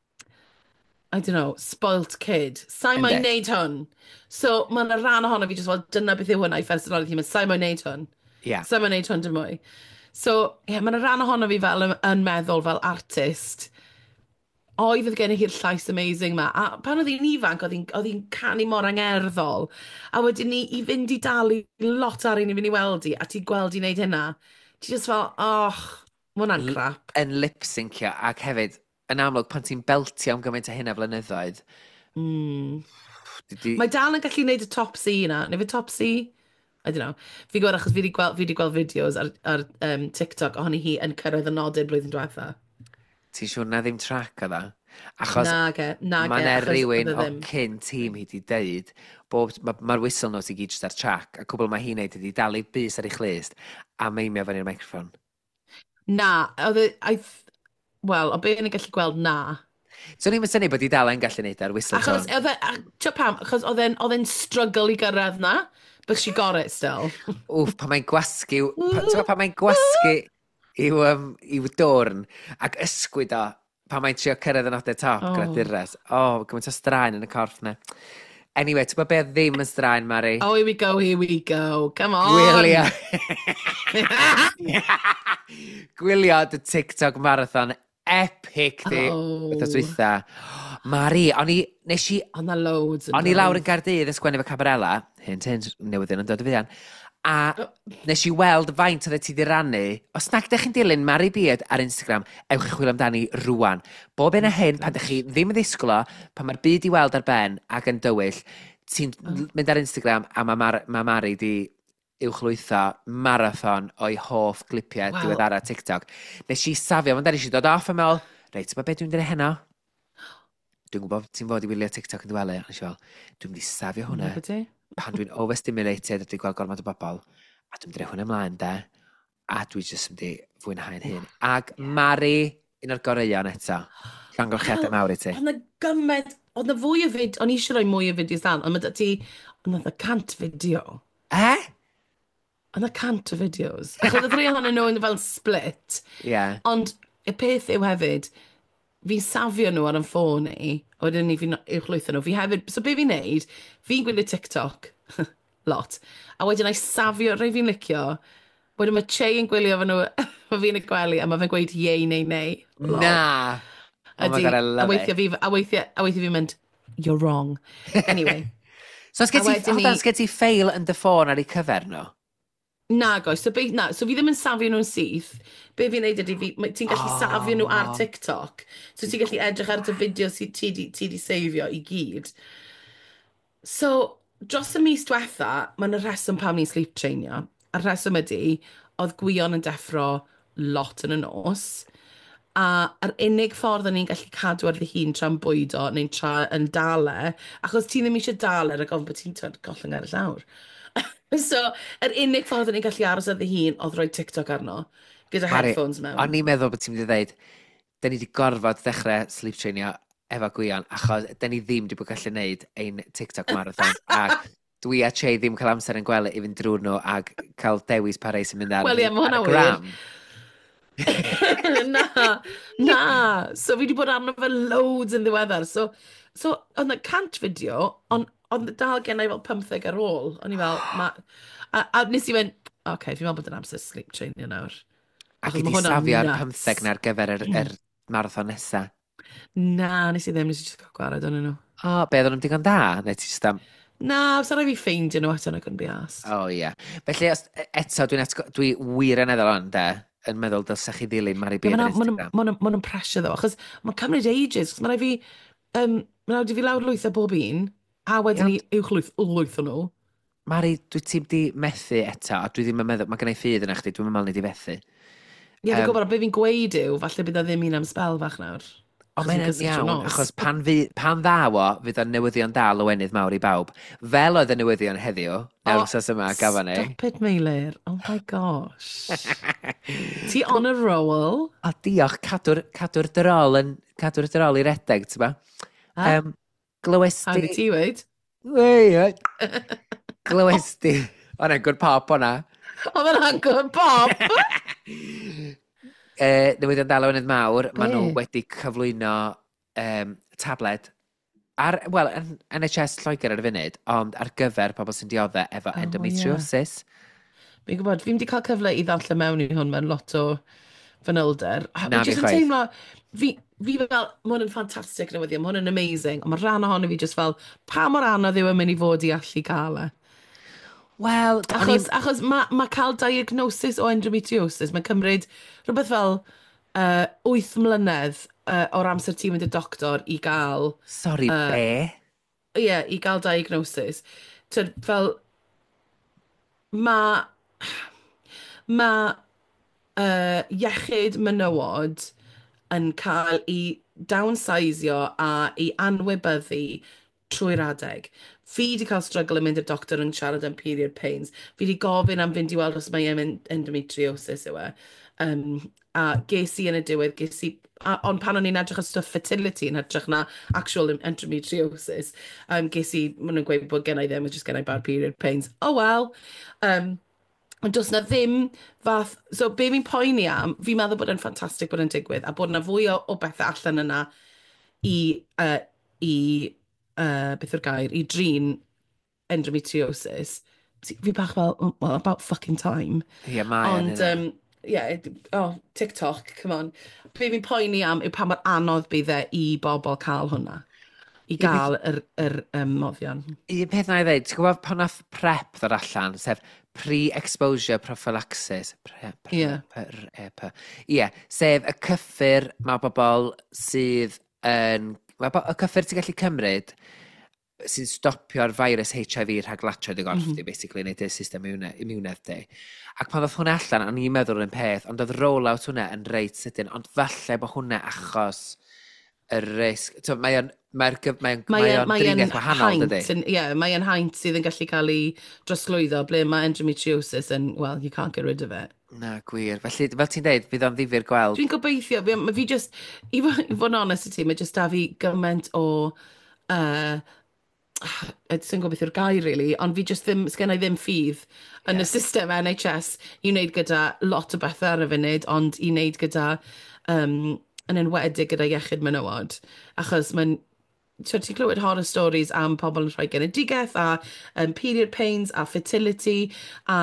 I don't know, spoilt kid. Sa'i moyn Yndi. neud hwn. So, mae'n rhan ohono fi just fel, dyna beth yw hwnna i personoliaeth hi, mae'n sa'i moyn neud hwn. Ie. Sa'i moyn neud hwn dim mwy. So, ie, yeah, mae'n rhan ohono fi fel yn, yn meddwl fel artist. Oedd oedd gen i hi'r llais amazing ma. A pan oedd hi'n ifanc, oedd hi'n- oedd hi'n canu mor angerddol. A wedyn ni, i fynd i dal i lot ar un i fynd i weld i, a ti gweld i wneud hynna. Ti just fel, oh, ma' hwnna'n crap. Yn lip-syncio, ac hefyd, yn amlwg, pan ti'n beltio am gymaint o hynna flynyddoedd, Mm. di- di- Mae dal yn gallu gwneud y top C yna. Neu fe top C? I don't know. Fi gwybod achos fi wedi gweld, fi wedi gweld fideos ar, ar um, TikTok ohoni hi yn cyrraedd y nodyn blwyddyn diwetha. ti'n siŵr na ddim trac o dda? Achos Na ge, na ge. mae yna achos rhywun oedd e o ddim. cyn tîm hi di deud bob mae'r ma whistle notes i gyd just ar trac a cwbl mae hi'n neud ydi dalu bus ar ei chlyst a meimio fan i'r microffon. Na, oedd e... I th- Wel, o be yn y gallu gweld na. So ni'n syni bod i dal yn gallu neud ar whistle Achos, tone. oedd e... a- Tio pam, achos oedd e'n oedd e'n struggle i gyrraedd na, but she got it still. Wff, pan mae'n gwasgu, pa, ti'n gwbod pan mae'n gwasgu i'w, um, i'w dorn ac ysgwyd o pan mae'n trio cyrraedd yn odau top Oh. oh. gradures. O, oh, gymaint o straen yn y corff na. Anyway, ti'n gwbod beth ddim yn straen, Mari? Oh, here we go, here we go. Come on. Gwylio. Gwylio dy TikTok marathon epic di. Oh. Beth dwytha. Mari, o'n i, nes i, Ond na loads yn o'n i dod. lawr yn Gardydd yn sgwennu fo Cabarella, hint hint, newyddion yn dod o fyddian, a nes i weld faint oedd ti di rannu, os nag ydych chi'n dilyn Mari Beard ar Instagram, ewch i chwilio amdani rwan. Bob un a hyn, pan ydych chi ddim yn ddisglo, pan mae'r byd i weld ar ben ac yn dywyll, ti'n mynd ar Instagram a mae Mar ma Mari di uwchlwytho marathon o'i hoff glipiau Wel. diweddara TikTok. Nes i safio, ond nes i dod off a meddwl, reit, mae beth dwi'n dweud heno? Dwi'n gwybod ti'n fod i wylio TikTok yn dwelu, a nes i fel, dwi'n mynd i safio hwnna Ydy? pan dwi'n overstimulated a dwi'n gweld gormod o bobl, a dwi'n mynd i hwnna ymlaen, de, a dwi jyst yn mynd i fwynhau'n hyn. Ag Mari, un o'r goreuon eto, llongrwchiadau mawr i ti. Ond na gymaint, ond na fwy o fid, o'n i eisiau rhoi mwy o fideos dan, ond mae da ti, ond na cant fideo. E? Ond na cant o fideos. Achos oedd rhai ohonyn nhw yn fel split. Ie. Yeah. Ond y peth yw hefyd, fi'n safio nhw ar yn ffôn i, a wedyn ni fi'n uwchlwytho nhw. Fi hefyd, so be fi'n neud, fi'n gwylio TikTok, lot, a wedyn ai safio, rhai fi'n licio, wedyn mae Che yn gwylio fo nhw, mae fi'n y gwely, a mae fe'n gweud yei neu nei. Lol. Na. Oh my Ydi, God, I a love weithio it. fi, a weithio, a weithio fi'n mynd, you're wrong. Anyway. So, os A gen ti, wedyn hold on, ni- os gen ti ffeil yn dy ffôn ar ei cyfer nhw? Na, goes. So, be, na, so fi ddim yn safio nhw'n syth. Be fi'n neud ydy, fi, ma- ti'n gallu safio nhw ar TikTok. So ti'n gallu edrych ar y fideo sydd ti di, ti di seifio i gyd. So, dros y mis diwetha, mae'n y rheswm pam ni'n sleep trainio. A rheswm ydy, oedd gwion yn deffro lot yn y nos. A yr unig ffordd o'n i'n gallu cadw ar fy hun tra'n bwydo neu'n tra yn dale, achos ti ddim eisiau dale ar y gofn bod ti'n twyd gollwng ar y llawr. So, yr unig ffordd o'n i'n gallu aros ar fy hun oedd rhoi TikTok arno, gyda Mari, headphones mewn. o'n i'n meddwl bod ti'n mynd i ddeud, da ni wedi gorfod dechrau sleep trainio efo gwion, achos da ni ddim wedi bod gallu neud ein TikTok marathon. Ac dwi a Che ddim cael amser yn gwely i fynd drwy'r nhw ac cael dewis pa rei sy'n mynd ar, Wel, ie, ma' ar hwnna y wir. gram. na, na. So fi wedi bod arno fe loads yn ddiweddar. So, so ond y cant fideo, ond ond dal gen i fel pymtheg ar ôl. O'n i fel, ma... A, a nes i fynd, oce, okay, fi'n meddwl bod yn amser sleep training nawr. Ac Achos i ma' di hwnna'n safio ar nuts. pymtheg na'r gyfer yr, yr marathon nesa. Na, nes i ddim, nes i just cael gwared o'n nhw. O, be, oedden nhw'n digon da? Neu ti just am... Na, os rai fi ffeindio nhw eto, na couldn't be asked. O, ie. Felly, os, eto, dwi'n atgo- dwi wir yn eddol ond, de. yn meddwl dylsech chi ddilyn Mari Ie, B ar Mae'n Instagram. ma ma pressure ddo, achos mae'n cymryd ages, mae'n rhaid fi, um, mae'n rhaid i fi lawr lwyth o bob un, a wedyn Iawn. ni uwch lwyth, lwyth o nhw. Mari, dwi ti di methu eto, a dwi ddim yn meddwl, mae gennau ffydd yna chdi, dwi'n meddwl ni di fethu. Ie, fi'n gwybod, be fi'n gweud yw, falle bydd o ddim un am spel fach nawr. Ond mae'n iawn, achos pan, fi, pan ddaw o, fydd o'n newyddion dal o wenydd mawr i bawb. Fel oedd y newyddion heddiw, nawr sos yma, gafon ni. Stop it, Meilir. Oh my gosh. Ti on a roll. O, diolch, cadw'r, cadw'r dyrol yn, cadw'r dyrol i redeg, ti ba? Um, glywes How di... did ti weid? Wei, glywes di... O, na'n good pop o'na. O, mae'n good pop. Uh, newyddion dal o wenydd mawr, maen nhw Be? wedi cyflwyno um, tabled ar, wel, N H S Lloegr ar y funud, ond ar gyfer pobl sy'n dioddau efo Oh, endometriosis. Fi'n gwybod, fi wedi cael cyfle i ddallt mewn i hwn mewn lot o fanylder. Na, Fi fi jyst yn chwaith. teimlo, fi, fi fel, mae hwn yn ffantastig newyddion, mae hwn yn amazing, ond mae rhan ohono fi jyst fel, pa mor anodd yw yn mynd i fod i allu cael e? Wel, Achos, achos mae ma cael diagnosis o endometriosis, mae'n cymryd rhywbeth fel uh, wyth mlynedd uh, o'r amser ti'n mynd i'r doctor i gael, Sorry, uh, be? ie, yeah, i gael diagnosis. Tyd, fel, mae, mae uh, iechyd menywod yn cael i downsizio a i anwybyddu trwy'r adeg. Fi wedi cael struggle yn mynd i'r doctor yn siarad am period pains. Fi wedi gofyn am fynd i weld os mae e'n endometriosis yw e. Um, a ges i yn y diwedd, ges i... A, ond pan o'n i'n edrych ar stuff fertility yn edrych na actual endometriosis, um, ges i, maen nhw'n gweud bod gennau ddim, just gennau bad period pains. Oh well. Um, Ond does na ddim fath... So, be fi'n poeni am, fi'n meddwl bod e'n ffantastig bod e'n digwydd, a bod na fwy o, o bethau allan yna i... Uh, i uh, beth yw'r gair, i drin endometriosis. Fi bach fel, well, about fucking time. Ie, yeah, mae Ond, um, yeah, oh, TikTok, come on. Be fi'n poeni am yw pa mor anodd bydd e i bobl cael hwnna. I gael yr, yr um, moddion. Un peth na i ddweud, ti'n gwybod pan nath PrEP ddod allan, sef pre-exposure prophylaxis. Pre, pre, Ie. per, e, per. Ie, sef y cyffur mae bobl sydd yn... Mae bo- y cyffur ti'n gallu cymryd sy'n stopio'r virus H I V rhag latio dy gorff di, basically, neu dy system immunedd di. Ac pan ddoth hwnna allan, o'n i'n meddwl yn peth, ond oedd roll-out hwnna yn reit sydyn, ond falle bod hwnna achos y risg... So, Mae'n mae mae mae o'n driniaeth wahanol, dydy? Ie, mae'n haint sydd yn gallu cael ei drosglwyddo, ble mae endometriosis yn, well, you can't get rid of it. Na, gwir. Felly, fel ti'n deud, bydd o'n ddifur gweld. Dwi'n gobeithio, fi, fi just, i fod i fod yn honest i ti, mae just da fi gymaint o, uh, dwi'n gwybod beth yw'r gair, really, ond fi just ddim, sgennau ddim ffydd yn y system N H S i wneud gyda lot o bethau ar y funud, ond i wneud gyda, um, yn enwedig gyda iechyd menywod. Achos mae'n, so ti'n clywed horror stories am pobl yn rhoi genedigaeth a um, period pains a fertility a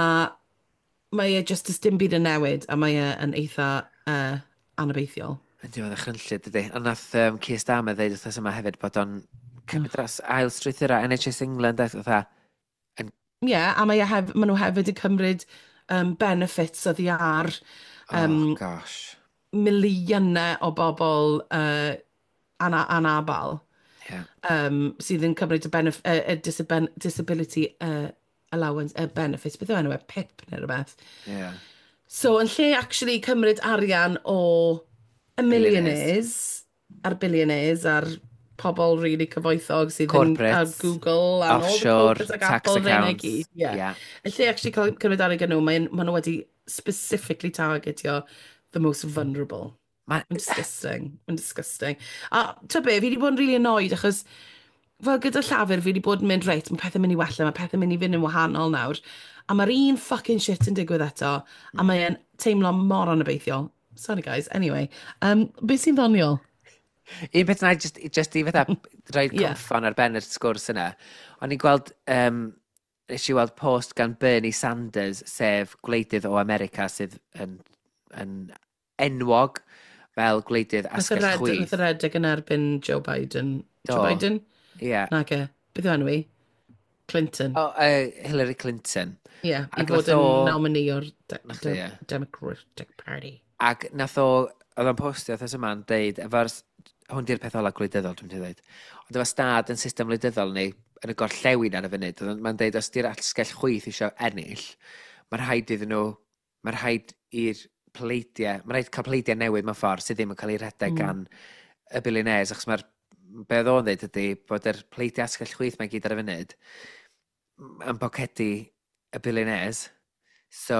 mae e just ys dim byd yn newid a mae e yn eitha uh, anobeithiol. Yndi, oedd y chrynllid, dydy. Ond nath um, Keir Starmer ddeud wrthos yma hefyd bod o'n cymryd dros ail strwythura N H S England, eitha. Ie, yeah, a mae, e hef, mae nhw hefyd yn cymryd um, benefits oddi ar um, oh, gosh. miliynau o bobl uh, ana, anabal Yeah. um, sydd yn cymryd y, benef uh, y disaben disability uh, allowance, uh, benefits, beth yw enw e, P I P neu rhywbeth. Yeah. So, yn lle actually cymryd arian o y millionaires, a'r billionaires, a'r pobl really cyfoethog sydd yn ar Google, and offshore, all the tax Apple, accounts. Yeah. Yeah. Yn lle actually cymryd arian nhw, mae nhw wedi specifically targetio the most vulnerable. Mae'n disgusting. Mae'n disgusting. A ta be, fi wedi bod yn really annoyed achos fel gyda llafur fi wedi bod yn mynd reit, mae pethau mynd i wella, mae pethau mynd i fynd yn wahanol nawr. A mae'r un fucking shit yn digwydd eto. A mae'n teimlo mor anobeithiol. Sorry guys, anyway. Um, beth sy'n ddoniol? Un peth na, just, just i fydda rhoi cwmffon ar ben yr sgwrs yna. O'n i'n gweld, um, nes i weld post gan Bernie Sanders, sef gwleidydd o America sydd yn, yn enwog fel gwleidydd asgell chwith. Nath y redeg yn erbyn Joe Biden. Do. Joe Biden? Ie. Yeah. Na ge. Beth yw enw i? Clinton. O, uh, Hillary Clinton. Ie, yeah, i Ac fod nath yn o- nominee o'r de Nath o, de ie. Democratic Party. Ac nath o, oedd o'n postio thos yma'n deud, efo'r, hwn di'r peth ola gwleidyddol, dwi'n mynd i ddweud. Ond efo stad yn system wleidyddol ni, yn y gorllewin ar y funud, mae'n deud, os di'r asgell chwyth eisiau ennill, mae'n rhaid iddyn nhw, mae'n rhaid i'r pleidiau, mae'n rhaid cael pleidiau newydd mewn ffordd sydd ddim yn cael ei rhedeg mm. gan y billionaires, achos mae'r, be oedd o'n dweud ydy, bod yr pleidiau asgell chwyth mae gyd ar y funud yn bocedi y billionaires, so,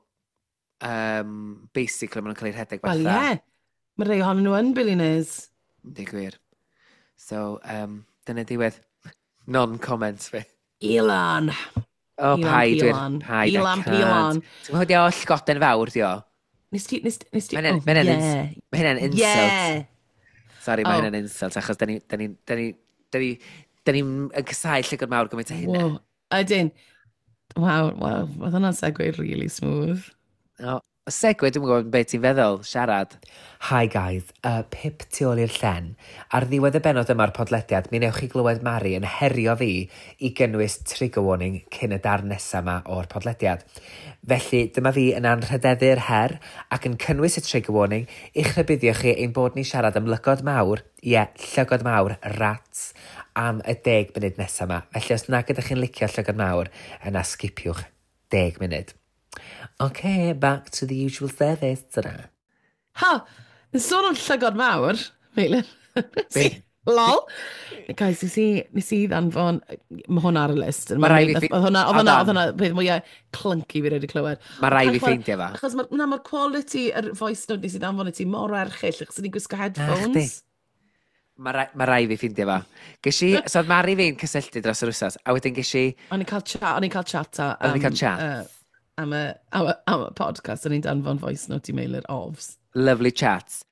um, basically, maen nhw'n cael ei rhedeg Wel, fatha. ie. Mae rei ohonyn nhw yn billionaires. Di gwir. So, um, dyna diwedd non-comments fi. Elon. O, Elon paid i'r Pelon. paid. Elon Pelon. Ti'n gwybod o llgoden fawr, di o? Nes ti, nes ti, nes ti, Mae hynna'n- oh, mae hynna'n yeah. ins- mae hynna'n insult. Yeah. Sori, mae Oh. hynna'n insult, achos da ni'n ni, da ni, da ni, da ni'n cysau llygod mawr gymaint o hynna. Wow. Ydyn. Wow, wow. Oedd hwnna'n segwe really smooth. O, o segwe, dwi'n gwybod beth ti'n feddwl, siarad. Hi guys, uh, Pip tu ôl i'r llen. Ar ddiwedd y benod yma'r podlediad, mi newch chi glywed Mari yn herio fi i gynnwys trigger warning cyn y darn nesaf yma o'r podlediad. Felly, dyma fi yn anrhydeddu'r her ac yn cynnwys y trigger warning i'ch rhybuddio chi ein bod ni siarad am lygod mawr, ie, yeah, llygod mawr, rats, am y deg munud nesaf yma. Felly, os nag ydych chi'n licio llygod mawr, yna skipiwch deg munud. OK, back to the usual service. Ta-da. Ha! Yn sôn am llygod mawr, Meilin. Be? Lol. Guys, nes i, nes i ddanfon, mae hwnna ar y list. Ma' rai fi ffi- Oedd hwnna, oedd hwnna, Adam. oedd hwnna, peth mwyaf clunky fi wedi clywed. Ma' rai fi Achos- ffeindio fa. Achos mae'r ma, ma quality, yr voice note nes i ddanfon i ti mor erchill, achos ni'n gwisgo chdi. headphones. Mae rai, ma rai fi ffeindio fa. Ges i, so oedd Mari fi'n cysylltu dros yr wsos, a wedyn ges i, O'n i'n cael chat, o'n i'n cael chat a... O'n i'n cael chat? Uh, am, y, am, y, am y podcast, o'n i'n danfon voice note i Meilir ofs. lovely chats.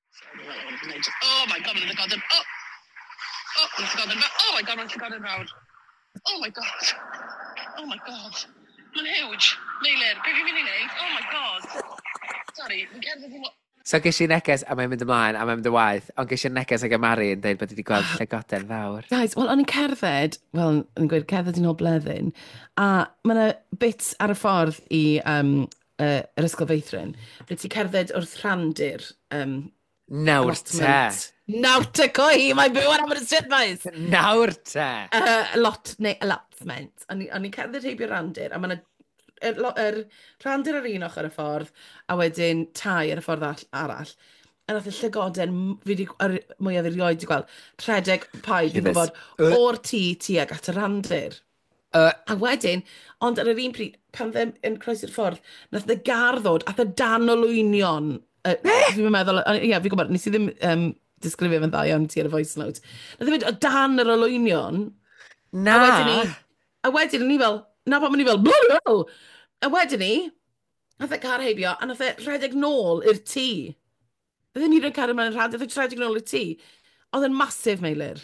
Oh my god, mae'n llygod yn... Oh! Oh, mae'n llygod yn... Oh my god, mae'n llygod yn fawr. Oh my god. Oh my god. Mae'n huge. Meilir, beth fi'n mynd i wneud? Oh my god. Sorry, fi'n cerdded i... So ges i neges, a mae'n mynd ymlaen, a mae'n mynd y waith, ond ges i'r neges ag y Mari yn dweud bod wedi gweld llygoden fawr. Guys, wel, o'n i'n cerdded, wel, o'n i'n gweud cerdded i'n ôl bleddyn, a mae yna bits ar y ffordd i um, uh, yr ysgol feithrin, ble ti cerdded wrth rhandir um, Nawr te. allotment. Nawr te coi, mae'n byw ar Aberystwyth maes. Nawr te. Uh, lot, neu allotment. O'n i- o'n i'n cerdded heibio randir, a mae yna yr, lo- yr randir ar un ochr y ffordd, a wedyn tai ar y ffordd all, arall. A nath y llygoden, m- fi di, ar mwyaf fi rioed di gweld, rhedeg paid, fi'n Yes. gwybod, o'r tŷ tuag at y randir. Uh, A wedyn, ond ar yr un pryd, pan ddim yn croesi'r ffordd, nath y gar ddod, ath y dan olwynion. Uh, fi'n meddwl, ie, yeah, fi'n gwybod, nes i ddim um, disgrifio fe'n dda iawn ti ar y voice note. Nath i fynd o dan yr olwynion, na. a wedyn ni, a wedyn ni fel, na pan ni fel, blw, a wedyn ni, nath y car heibio, a nath e rhedeg nôl i'r tŷ. Bydden ni'n cael ymlaen yn rhedeg, nath e rhedeg nôl i'r tŷ. Oedd e'n masif, Meilir.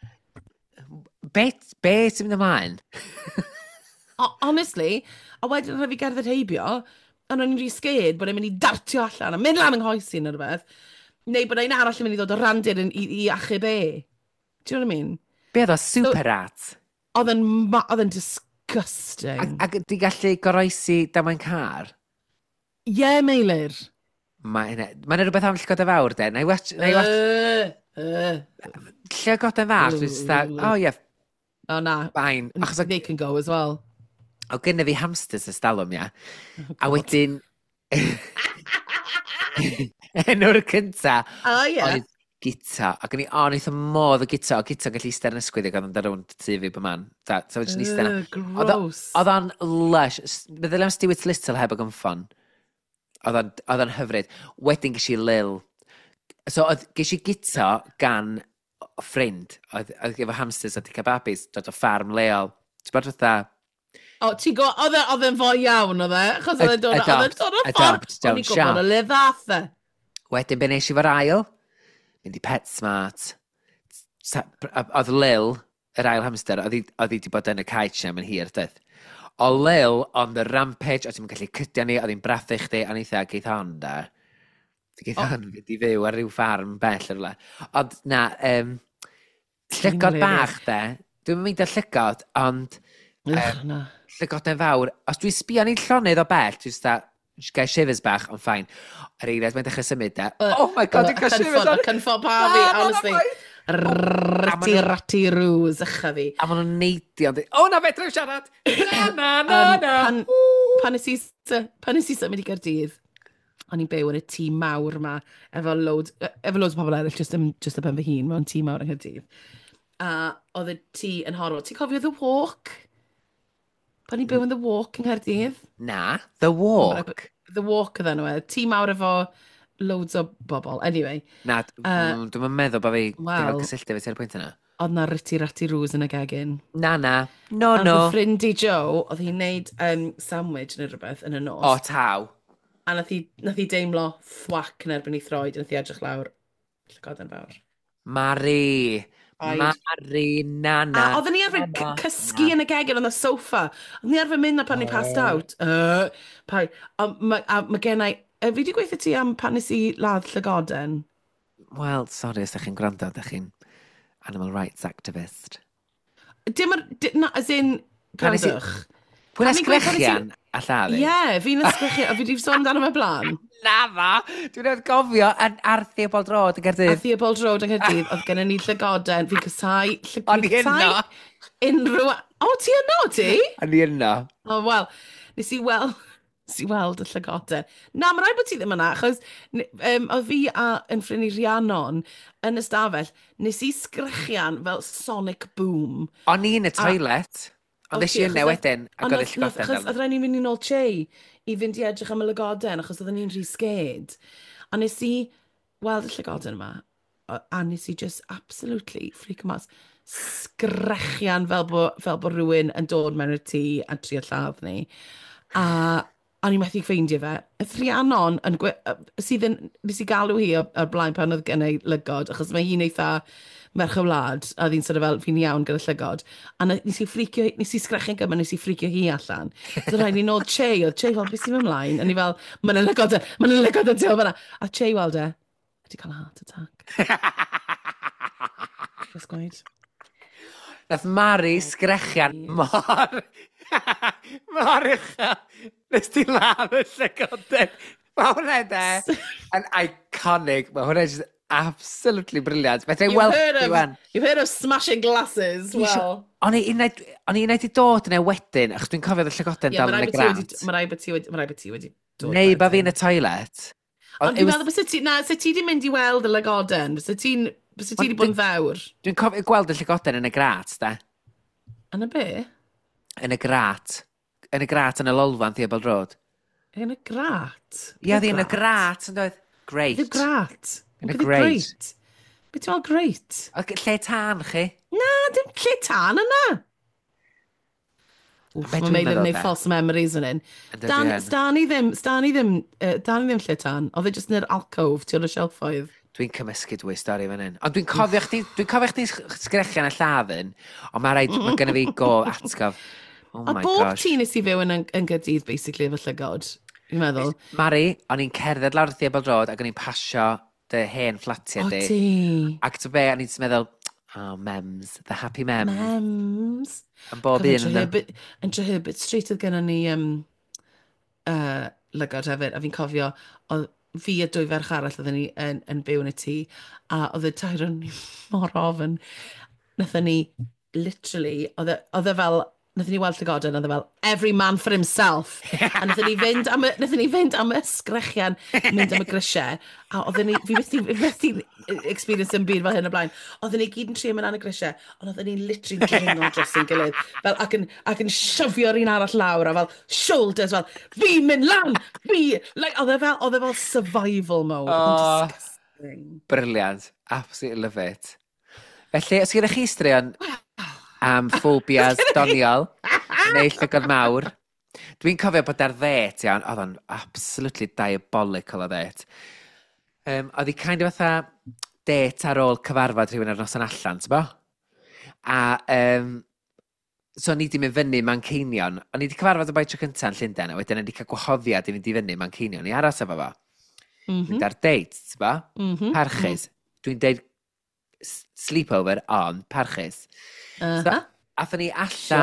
Be, be sy'n mynd ymlaen? O- Honestly, a wedyn rhaid fi gerdded heibio, a o'n i'n rhi scared bod e'n mynd i dartio allan, a mynd lan yng nghoes i'n rhywbeth, neu bod ein arall yn mynd i ddod o randir yn- i, i achub e. Do you know what I mean? Be oedd o super rat? Oedd e'n ma- oedd e'n disgusting. Ac, ac di gallu goroesi damwain car? Ie, yeah, Meilir. Mae yna, mae yna rhywbeth am llygod y fawr, de. Na i watch, na i watch, Uh, uh. llygod y fawr, dwi'n stag, o ie, O na, fain. Achos o, they can go as well. o gynna fi hamsters y stalwm, ia. A wedyn, enw'r cynta, O ie. oedd gita. Ac o'n i, o, neith o modd o gita, o gita yn gallu eistedd yn ysgwydd ac oedd o'n darwyn tu fi by man. Da, so fydden eistedd yna. Uh, Oedd o- gross. Oedd o'n lush. Meddwl am Stuart Little heb y gymffon. Oedd o'n- oedd o'n hyfryd. Wedyn ges i Lil. So oedd ges i gita gan ffrind. Oedd oedd efo hamsters a di cababis. Dod o ffarm leol. Ti'n bod fatha? O, ti'n go, oedd e- oedd e'n fo iawn, oedd e? Achos oedd e'n dod oedd e'n dod o'r ffordd. Adopt, O'n i'n gwybod y le ddath e. Wedyn be nes i fo'r ail. Mynd i PetSmart. Sa- a- Oedd Lil, yr ail hamster, oedd hi oedd hi wedi bod yn y caets am yn hir, dweud. O Lil, on the rampage, oedd hi'n gallu cydio ni, oedd hi'n brathu chdi, a neitha geith hon, da. Geith hon wedi fyw ar ryw ffarm bell ar rhywle. Ond na, um, llygod hilarious. bach, de. Dwi'n mynd ar llygod, ond Ugh, na. Llygoden fawr. Os dwi'n sbio ni'n llonydd o bell, dwi'n sta, gael shivers bach, ond ffain. Yr eiliad, mae'n dechrau symud e. Oh my god, dwi'n cael shivers. Y cynffon pa fi, honestly. Rati, rati, rws, ycha fi. A maen nhw'n neidio. O, na fedra i'w siarad. Na, na, na, na. Pan nes i symud i Gaerdydd, o'n i'n byw yn y tŷ mawr yma, efo loads, efo loads o pobl eraill, just, just y pen fy hun, mewn tŷ mawr yng Nghaerdydd. A oedd y tŷ yn horfod. Ti'n cofio The Walk? Pan ni'n byw yn The Walk yng Nghaerdydd? Na, The Walk. The Walk ydyn nhw e. Tŷ mawr efo loads o bobl. Anyway. Na, uh, dwi'n meddwl bod fi well, gael cysylltu fe ti'r pwynt yna. Oedd na riti rati rws yn y gegin. Na, na. No, a no. A fy ffrind i Joe, oedd hi'n neud um, sandwich neu rhywbeth yn y nos. O, taw. A nath hi, nath hi deimlo thwac yn erbyn i throed, a nath hi edrych lawr. Llygoden fawr. Mari. Mari, na, na. A oedden ni arfer cysgu yn y gegin on the sofa. Oedden ni arfer mynd na pan ni passed out. Uh, pa, a mae ma gennau... Uh, fi wedi gweithio ti am pan nes i ladd llygoden? Wel, sori, os da chi'n gwrando, da chi'n animal rights activist. Dim, na, as in, gwrandwch. Pwy'n esgrechian a lladd i? Ie, fi'n esgrechian, a fi wedi sôn dan am y blaen. Na fa, dwi'n ei gofio yn ar Theobald Road yn Gaerdydd. Ar Theobald Road yn Gaerdydd, oedd gennym ni llygoden, fi'n cysau llygoden. O'n i yno. Unrhyw... O, ti yno, ti? O'n i yno. O, wel, nes i weld... Nes i weld y llygoden. Na, mae rhaid bod ti ddim yna, achos um, oedd fi a yn ffrind i Rhiannon yn y stafell, nes i sgrechian fel sonic boom. O'n i yn y toilet. Ond ddys i yna wedyn, ac oedd y llygoden. Achos oedd rhaid ni'n mynd i'n ôl Che i fynd i edrych am y lygoden, achos oedd ni'n rhy scared. A nes i weld y llygoden yma, a nes i just absolutely freak mas. Sgrechian fel bod fel bo rhywun yn dod mewn y tŷ a trio lladd ni. A... A ni methu ffeindio fe. Y Rhiannon yn gwe... sydd yn... Nes i galw hi ar blaen pan oedd gen i lygod, achos mae hi'n eitha merch o wlad, a ddi'n sort of fel fi'n iawn gyda llygod. A nes i ffricio... Nes i sgrechian gyma, nes i ffricio hi allan. So rhaid ni'n ôl Che, oedd Che fel, beth sy'n mynd mlaen? A ni fel, mae'n lygod, mae'n lygod yn teol fyna. A Che weld e, wedi cael heart attack. Just gwaed. Nath Mari sgrechian mor... Mor uchel. Nes ti ladd y llygoden. Mae hwnna de yn iconic. Mae hwnna just absolutely brilliant. Mae ti'n weld ti wan. You've heard of smashing glasses. Well. O'n i wneud i dod yna wedyn, achos dwi'n cofio y llygoden dal yn y grant. Mae rai bod ti wedi dod. Neu ba fi yn y toilet. Ond dwi'n meddwl, bys ti, na, se ti di mynd i weld y llygoden? Bys ti di bod yn fawr? Dwi'n cofio gweld y llygoden yn y grat, da. Yn y be? Yn y grat. Yn y grat yn y lolfan Theobald Road. Yn y grat? Ia, di yn y grat, yn dweud. Great. Yn y grat? Yn y great. Beth ti'n meddwl great? Lle tan, chi? Na, dim lle tan yna. Wff, mae Meilir yn gwneud false memories yn un. Stan i ddim, stan i ddim, dan i ddim lle tan. Oedd e jyst yn yr alcove, ti o'r shelffoedd. Dwi'n cymysgu dwy stori fan hyn. Ond dwi'n cofio chdi, dwi'n cofio chdi sgrechian y lladdyn, ond mae rhaid, mae gen i fi go atgof. Oh my gosh. A bob ti nes i fyw yn yn Gaerdydd, basically, efo llygod. Fi'n meddwl. Mari, o'n i'n cerdded lawr y Theobald Road ac o'n i'n pasio dy hen fflatiau di. O ti. Ac to be, o'n i'n meddwl, oh, mems, the happy mems. Mems. Yn bob un yn dda. Yn Treherbert Street oedd gen ni um, uh, lygod hefyd, a fi'n cofio, oedd fi a dwy ferch arall oedden ni yn, yn byw yn y tŷ, a oedd y tair o'n mor ofyn. Nathon ni, literally, oedd e fel, nathon ni weld llygoden, oedd e fel, every man for himself. A nathon ni fynd am y, nathon ni fynd am y sgrechian, mynd am y grisiau, a oedden ni, fi wedi experience yn byd fel hyn o blaen, oedden ni gyd yn trio mynd am y grisiau, ond oedden ni literally dringo dros yn gilydd, fel, ac yn, ac yn siofio'r un arall lawr, a fel, shoulders, fel, fi mynd lan, fi, like, oedd e fel, oedd e fel survival mode. Oh, brilliant, absolutely love it. Felly, os gyda chi straeon am phobias doniol, neu llygod mawr, dwi'n cofio bod ar ddet, iawn, oedd o'n absolutely diabolical o ddet. Um, oedd hi kind of fatha det ar ôl cyfarfod rhywun ar noson allan, ti'n bo? A um, so ni di mynd fyny Manceinion. O'n i di cyfarfod y boi tro cynta yn Llundain, a wedyn o'n i cael gwahoddiad i fynd i fyny Manceinion i aros efo fo. Mm -hmm. Dwi'n ar date, ti'n bo? Mm -hmm. Parchus. Mm -hmm. Dwi'n deud sleepover, on parchus. Uh -huh. So, athon ni allan, sure.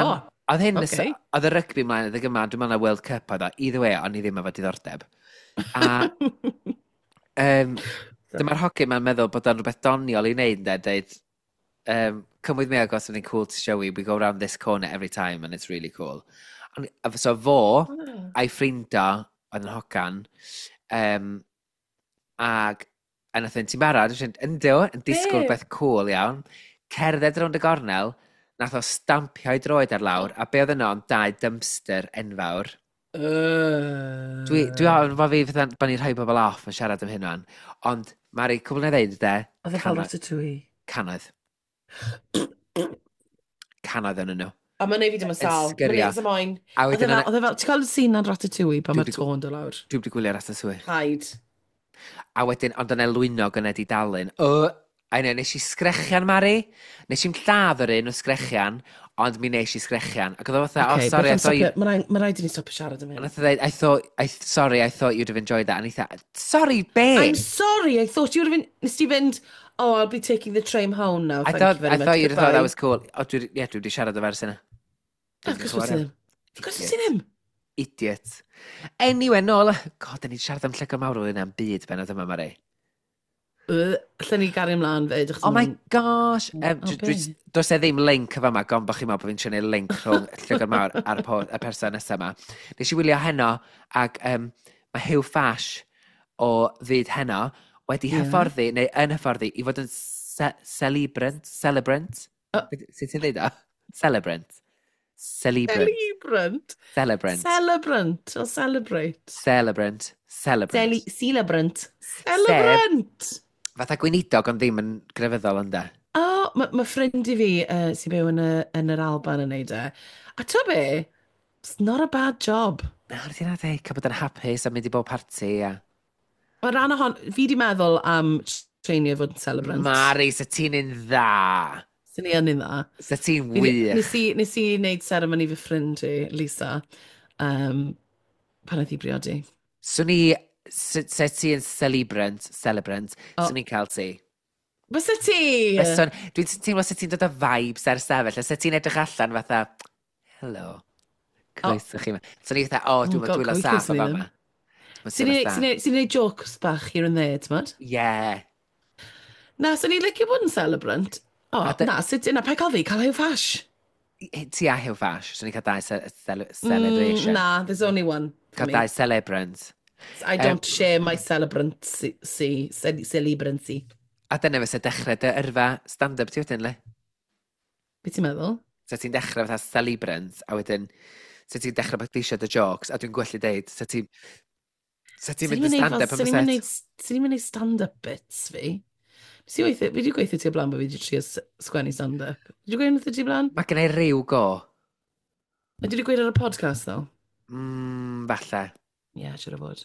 Oedd hyn, Ocê. okay. oedd y rygbi mlaen, oedd y gyma, dwi'n meddwl na World Cup oedd o, either way, ond i ddim efo diddordeb. A um, dyma'r hoci ma'n meddwl bod o'n rhywbeth doniol i wneud, de, dweud, um, come with me, I've got something cool to show you, we go around this corner every time, and it's really cool. And, so fo, a'i ffrindo, oedd yn hocan, um, ag, a nath yn ti'n barod, ynddo, yn disgwyl Be? beth cool iawn, cerdded rownd y gornel, nath o stampio'i droed ar lawr, a be oedd yno yn dau dumpster enfawr. Uh... Dwi, dwi ofyn fo fi fydda'n bod ni'n rhoi bobl off yn siarad am hynna'n, ond Mari, cwbl na ddeud, de? Oedd e fel ratatouille. Canoedd. Canoedd yn nhw. A mae'n neud fi dim yn sal. sgyrio. Mae'n moyn. A Oedd e wedyn fel, yna- oedd e fel, ti'n cael y sîn na'n ratatouille pan Dwi mae'r di- tôn dy lawr? Dwi wedi gwylio ras y swy. Haid. A wedyn, ond yn elwynog yn Edi Dalyn. O, a yna, nes i sgrechian, Mari. Nes i'n lladd yr un o sgrechian, ond mi nes i sgrechian. Ac oedd o fatha, oh, sorry, I thought you... Mae'n rhaid i ni stopio siarad am And hyn. I thought, I thought, I, sorry, I thought you'd have enjoyed that. And he thought, sorry, I'm babe. sorry, I thought you would have been... Nes ti fynd, oh, I'll be taking the train home now, I thank thought, you very I much. thought you'd have thought that Goodbye. was cool. O, dwi, ie, dwi wedi siarad o fers yna. Cos wyt ti ddim. Cos wyt ti ddim. Idiot. Anyway, nôl. God, da ni'n siarad am llygol mawr o hynna'n byd benod yma, Mari. Yy, Allen ni gario ymlaen fe, edrych Oh my gosh. Um, O, dwi- dwi- be? Does e ddim link efo yma, gond bod chi'n meddwl bod fi'n siarad link rhwng llygol mawr a'r po- y person nesaf yma. Nes i wylio heno, ac um, mae Hugh Fash o fyd heno wedi Ie. hyfforddi, neu yn hyfforddi, i fod yn ce celebrant, celebrant? O. Sut ti'n dweud o? Celebrant. Celebrant. Celebrant. Celebrant. Celebrant. O celebrate. Celebrant. Celebrant. Celi celebrant. Celebrant. Fatha gweinidog, ond ddim yn grefyddol ynddo. O, mae ma ffrind i fi uh, sy'n byw yn, y, yn yr Alban yn neud e. A to be, it's not a bad job. Na, rydyn na dweud, cael bod yn hapus a mynd i bob parti, a... O ran o hon, fi di meddwl am treinio fod yn celebrant. Mari, sa ti'n un dda. Sy'n ni yn un dda. Sa ti'n Fi- wych. Nes i, nes i wneud ceremony fy ffrind i, Lisa, um, pan oedd hi briodi. Swn i, sa sa ti'n celebrant, celebrant, O. swn i'n cael ti. Fysa ti? Fyson, dwi'n teimlo sa ti'n dod o vibes ar stafell, a sa ti'n edrych allan fatha, hello, croeso chi yma. Swn i fatha, o, Oh dwi'n God, dwylo coethus saff o ni fa ddim. yma. Sy'n ni- sy'n ni- sy'n ni neud jokes bach here and there, ti'n modd? Ie. Na, sy'n ni licio bod yn celebrant. O, A dy- na, sut yna, pa cael fi, cael Hugh Fash? Ti a Hugh Fash, swn i'n cael dau ce- cele- celebration. Mm, na, there's only one. for Cael me. dau celebrant. I don't share my celebrancy, ce- celebrancy. A dyna fysa dechrau dy yrfa stand-up ti wedyn, le? Be ti'n meddwl? So ti'n dechrau fatha celebrant, a wedyn, so ti'n dechrau bod eisiau dy jokes, a dwi'n gwyllu deud, so ti'n... So ti'n mynd yn stand-up am y set. Sy'n ni'n mynd i stand-up bits fi? Si weithio, fi wedi gweithio ti o blaen bod fi wedi trio s- sgwennu stand-up. Wedi gweithio ti o blaen? Mae gen i ryw go. Mae wedi gweithio ar y podcast, ddo? Mm, falle. Ie, yeah, siwr o fod.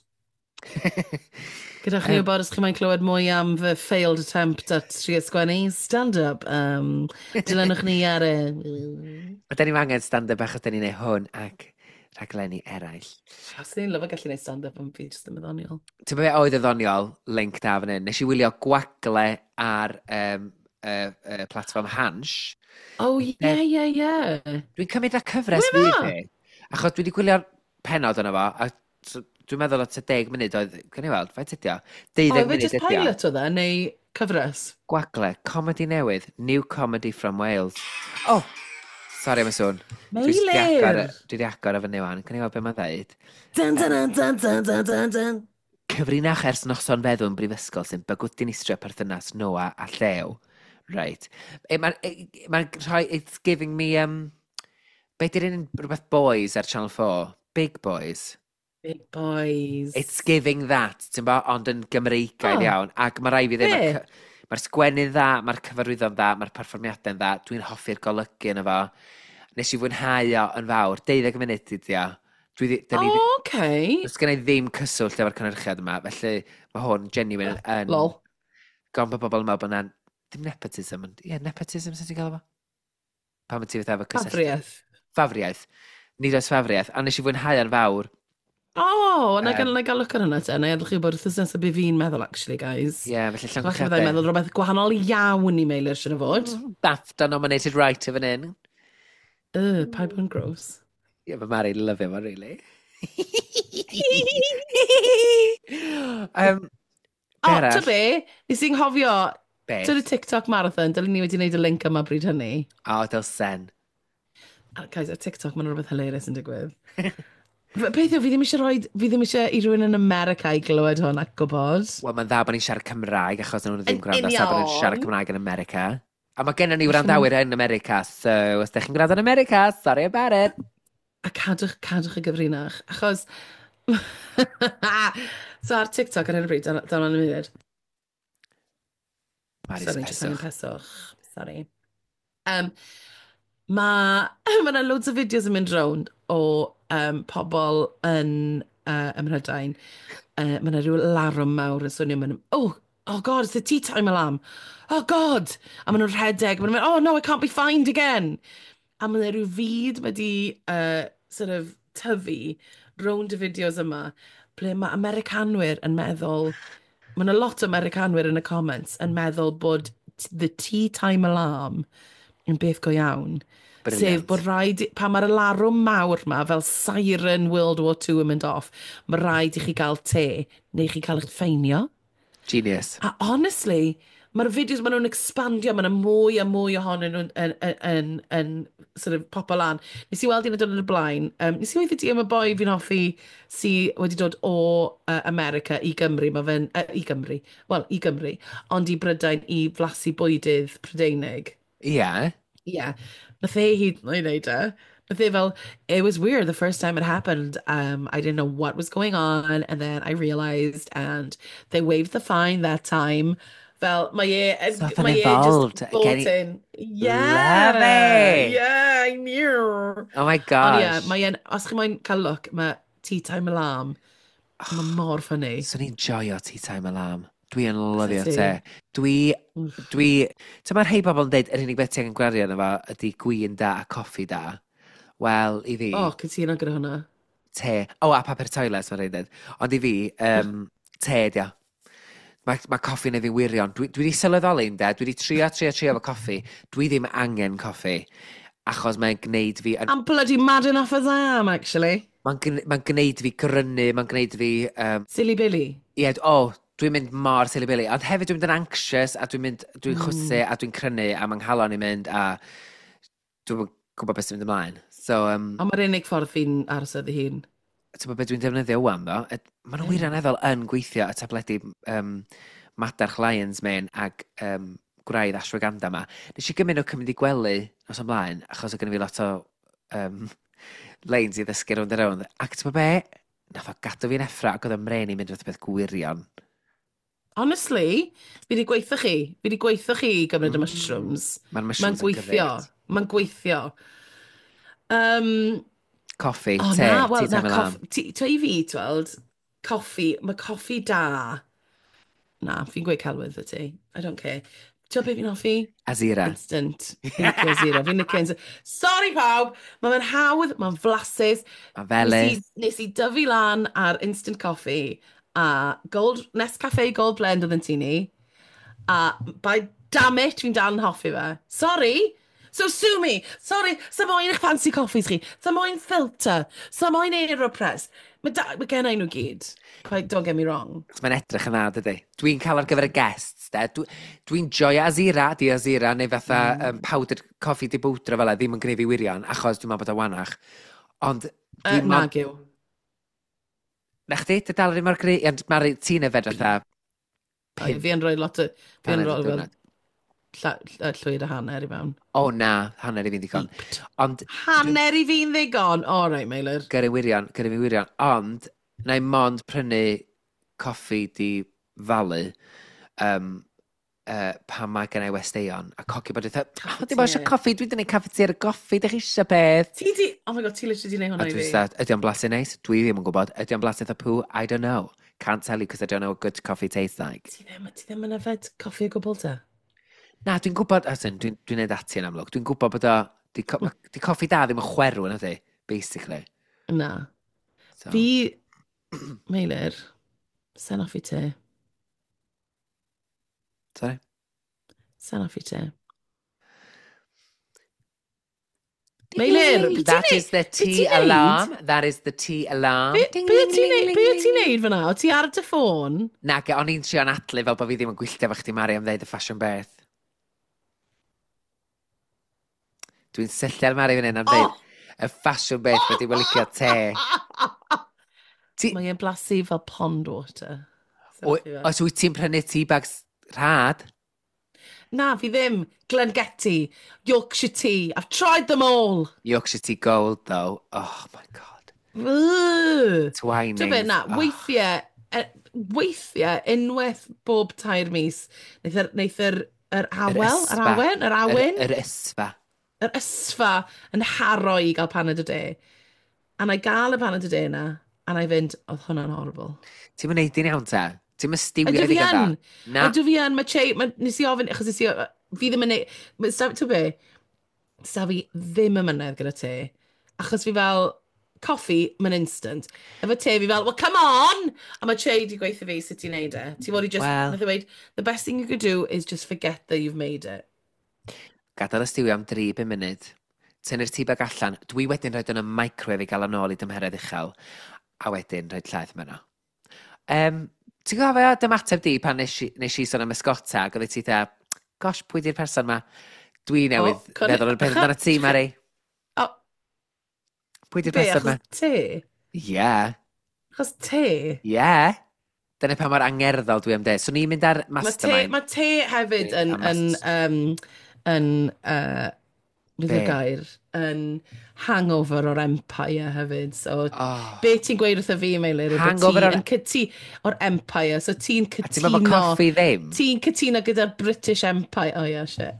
Gyda chi o bod os chi mae'n clywed mwy am fy failed attempt at trio sgwennu stand-up. Um, dilynwch ni ar y... Mae da ni'n angen stand-up achos da ni'n neud hwn ac rhaglenni eraill. Os ni'n lyfo gallu gwneud stand-up am fi jyst yn meddoniol. Ti'n be oedd y ddoniol, link da fan hyn, nes i wylio gwagle ar um, uh, uh, platform Hansh. O, ie, ie, ie. Dwi'n cymryd â cyfres Pwy fi ma? fi. Achos dwi wedi gwylio'r penod yna fo, a so, dwi'n meddwl o ta deg munud oedd, gan i weld, faint ydi o? O, deuddeg fe munud just ydi o. pilot o dde, neu cyfres? Gwagle, comedy newydd, new comedy from Wales. O, oh, sori am y sôn. Dwi Meilir! Dwi wedi agor o fyny wan, gan i weld beth mae'n dweud. Dun, dun, dun, dun, dun, dun, dun, dun. Cyfrinach ers noson feddwn brifysgol sy'n bygwth dinistrio perthynas Noa a Llew. Right. E, Mae'n e, ma rhoi, it's giving me, um, be di'r un rhywbeth boys ar Channel four? Big Boys. Big boys. It's giving that, ti'n bo, ond yn Gymreigaidd O. iawn. Ac mae rai fi ddim, Be? mae'r cy- mae'r sgwennu'n dda, mae'r cyfarwyddo'n dda, mae'r perfformiadau'n dda, dwi'n hoffi'r golygu yn efo. Nes i fwynhau o yn fawr, deuddeg munud ydi o. Dwi, ddi- da O, ni, oce. Does gen i ddim cyswllt efo'r cynhyrchiad yma, felly mae hwn genuine yn... Lol. Gon bod bobl yn meddwl bod yna'n... Dim nepotism, ond... Ie, nepotism sy'n ti'n gael efo? Pam y ti fath efo cysylltu? Fafriaeth. Ffafriaeth. Nid oes ffafriaeth, a nes i fwynhau yn fawr. O, na Yym. gan na gael look ar hynny te. Na i adlwch chi bod wrth nesaf bydd fi'n meddwl, actually, guys. Ie, felly Falle byddai'n llongychadau. meddwl rhywbeth gwahanol iawn i Meilir sy'n y fod. BAFTA nominated writer fan hyn. Ugh, paid bod yn gross. Ie, mae Mari lyfio fo, really. um, O, be oh, arall? ta be? Nes i'n hofio, Beth? dyn y TikTok marathon, dylwn ni wedi gwneud y link yma bryd hynny. O, dyl sen. A, guys, ar TikTok mae'n rhywbeth hilarious yn digwydd. F- Peth yw, fi ddim eisiau rhoi, fi ddim eisiau i rywun yn America i glywed hwn ac gwybod. Wel, mae'n dda bod ni'n siarad Cymraeg, achos nhw'n ddim Yn gwrando, sa bod ni'n siarad union. Cymraeg yn America. A mae gennym ni wrandawyr yn America, so os ydych chi'n gwrando yn America, sorry about it. A cadwch, cadwch y gyfrinach. Achos... so ar TikTok ar hyn o bryd, dan o'n ymwneud. Mari's Sorry, jyst angen peswch. peswch. Sorry. Um, Mae ma yna loads o fideos yn mynd rownd o um, pobl yn uh, ym Mhrydain. Uh, mae yna rhyw larwm mawr yn swnio. Maen nhw, oh, oh God, it's the tea time alarm. Oh God. A maen nhw'n rhedeg. Maen nhw'n mynd, oh no, I can't be fined again. A mae yna rhyw fyd wedi uh, sort of tyfu rownd y fideos yma ble mae Americanwyr yn meddwl, mae yna lot o Americanwyr yn y comments yn meddwl bod t- the tea time alarm yn beth go iawn. Sef Brilliant. bod rhaid, pan mae'r alarwm mawr ma, fel siren World War Two yn mynd off, mae rhaid i chi gael te, neu chi cael eich ffeinio. Genius. A honestly, mae'r fideos maen nhw'n expandio, mae yna mwy a mwy ohonyn nhw'n yn, yn, yn, yn, sort of popo lan. Nes i weld un o dod yn y blaen. Um, nes i weithio ti am y boi fi'n hoffi sy wedi dod o uh, America i Gymru. Mae fe'n, uh, i Gymru, wel, i Gymru, ond i Brydain i flasu bwydydd Prydeinig. Ie. Yeah. Yeah. Nath e hyd yn oed neud e. Nath e fel, it was weird the first time it happened. Um, I didn't know what was going on. And then I realised and they waived the fine that time. Fel, mae e, So mae yn e evolved, just bought getting- in. Yeah. Love it. Yeah, I knew. Oh my Ond ie, gosh. mae e'n, os chi'n moyn cael look, mae Tea Time Alarm. Mae mor ffynnu. So ni'n joio tea time alarm. Dwi yn lyfio ti? te. Dwi, dwi, ta mae rhai bobl yn dweud, yr unig beth ti'n gwario yna fo ydy gwyn da a coffi da. Wel, i fi, O, oh, cytuno gyda hwnna. te. O, a papur toilet, mae'n rhaid dweud. Ond i fi, um, te dia. Mae ma coffi neu fi wirion. Dwi, dwi wedi sylweddoli yn de, dwi wedi trio, trio, trio efo coffi. Dwi ddim angen coffi. Achos mae'n gwneud fi... yn- I'm bloody mad enough as I am, actually. Mae'n gn- mae'n gwneud fi grynu, mae'n gwneud fi... Um, Silly Billy. Ie, d- o, dwi'n mynd mor silly billy. Ond hefyd dwi'n mynd yn anxious a dwi'n mynd, dwi'n chwysu a dwi'n crynu a mae'n nghalon i mynd a dwi'n gwybod beth sy'n mynd ymlaen. So, um, Ond mae'r unig ffordd fi'n arsyd i hun. ti'n gwybod beth dwi'n defnyddio wan ddo? Mae'n wirioneddol yn gweithio y tabledi um, madarch Lions mewn ag um, gwraidd ashwagandha yma. Nes i gymryd o cymryd i gwely os ymlaen, achos o gen i fi lot o um, lanes i ddysgu rownd a rownd. Ac ti'n gwybod be? Nath o gadw fi'n effro ac oedd ymren i mynd wrth beth gwirion. Honestly, fi wedi gweithio chi. Fi wedi gweithio chi i gymryd y mushrooms. Mae'r Mae'n mushrooms yn gweithio. gyfyd. Mae'n gweithio. Um, Coffi, o te, na, wel, tea na, time alarm. coffi. ti- Twa i fi, tweld, coffi, mae coffi da. Na, fi'n gweud celwydd y ti. I don't care. Ti'n beth fi'n hoffi? Azira. Instant. Fi'n licio zero. Fi'n licio instant. Sorry pawb, mae'n hawdd, mae'n flasus. Mae felys. Nes i, nes i dyfu lan ar instant coffee a gold, Nescafe Gold Blend oedd yn tu ni. A by damn it, fi'n dal yn hoffi fe. Sorry. So sue me. Sorry. Sa moyn eich fancy coffees chi. Sa moyn filter. Sa moyn Aeropress. Mae da- mae gen i nhw gyd. Quite, don't get me wrong. Mae'n edrych yn dda, dydy. Dwi'n cael ar gyfer y guests, de. Dwi- Dwi'n joio Azira, di Azira, neu fatha um, powder coffi di bwdro fel e, ddim yn gwneud fi wirion, achos dwi'n meddwl bod o wanach. Ond, Uh, dwi'n mon... nag yw. Na chdi, dy dal yr un mor gry, ond mae'r ti'n yfed fatha Ai, Fi yn rhoi lot o... Fi yn hanner rhoi y fel diwrnod. lla- ll- llwyd a hanner i fewn. O na, hanner i fi'n ddigon. Ond, Hanner i fi'n ddigon. O, rai, Meilir. gyrru wirion, gyrru fi wirion. Ond, na i mond prynu coffi di falu um, uh, pan mae gen i westeion. A cogi bod eitha, o, dim eisiau coffi, dwi'n dynnu cafetier y goffi, dych chi eisiau beth? Ti di... Oh my god, ti literally di neud A hwnna i dwi'n fi. dweud, ydy o'n blasu neis? Dwi ddim yn gwybod. Ydy o'n blasu eitha pŵ? I don't know. Can't tell you because I don't know what good coffee tastes like. Ti ddim, ti ddim yn yfed coffi o gwbl ta? Na, dwi'n gwybod, as in, dwi'n dwi neud ati yn amlwg. Dwi'n gwybod bod o, di, co ma- di coffi da ddim yn chwerw yn ydy, basically. Na. So. Fi... Meilir. Sen off i te. Sorry? Sen off i te. Meilir, be That ti'n is the neud? Be tea ti'n neud? alarm. That is the tea alarm. Be Ding, be ling, ti'n ling, neud? ling, Be ling, ti'n ling. neud fyna? O ti ar dy ffôn? Na, ge- o'n i'n trio anadlu fel bod fi ddim yn gwylltio fo chdi Mari am ddeud y fashion beth. Dwi'n sylliad Mari fan hyn am ddeud y fashion beth wedi wylicio te. Ti- Mae e'n blasu fel pond water. O- Os wyt ti'n prynu tea bags rhad? Na, fi ddim. Glengetty, Yorkshire tea. I've tried them all. Yorkshire tea gold, though. Oh, my God. Ugh. Twinings. Ti'n fe, na, Oh. weithiau, e- weithiau, unwaith bob tair mis, neith yr, neith yr, yr awel, yr ysfa. awen, yr awen, Yr, yr ysfa. yr ysfa yn haro i gael paned o de. A na i gael y paned o de na, a na i fynd, oedd hwnna'n horrible. Ti'n mynd neud i'n iawn ta? Ti'n mynd stiwio Ydw fi ddigon da? yn. Na. Ydw fi yn, mae che, ma, nes i ofyn, achos nes i, fi ddim yn neud, ma- sa- ti'n be, sa fi ddim yn mynedd gyda te, achos fi fel, coffi, mae'n instant. Efo te, fi fel, well, come on! A mae che di gweithio fi sut ti'n neud e. Ti fod i just, Wel. nath i weid, the best thing you could do is just forget that you've made it. Gadael y stiwio am dri bum munud. Tynnu'r tea bag allan. Dwi wedyn rhaid yn y microwave i gael yn ôl i dymheredd uchel. A wedyn rhaid llaeth myna. Um, ti'n gofio dymateb di pan nes i, nes i sôn am ysgota, gyda ti dda, gosh, pwy di'r person ma? Dwi newydd O, con- meddwl o'r peth amdano ti, Mari. O, Pwy di'r be, person ma? achos te? Ie, yeah, Achos te? ie. Yeah. Dyna pa mor angerddol dwi am de. So ni'n mynd ar Mae te, mastermind. ma te hefyd Be, yn, a yn, mas- um, yn, uh, bydd y Be? gair, yn hangover o'r empire hefyd. So, Oh. be ti'n gweud wrtho fi, Meilir, yw bod Hangover ti o'r- yn cytu o'r empire. So, ti'n A ti'n meddwl bod cytuno... coffi ddim? Ti'n cytuno gyda'r British Empire. Oh, yeah, shit.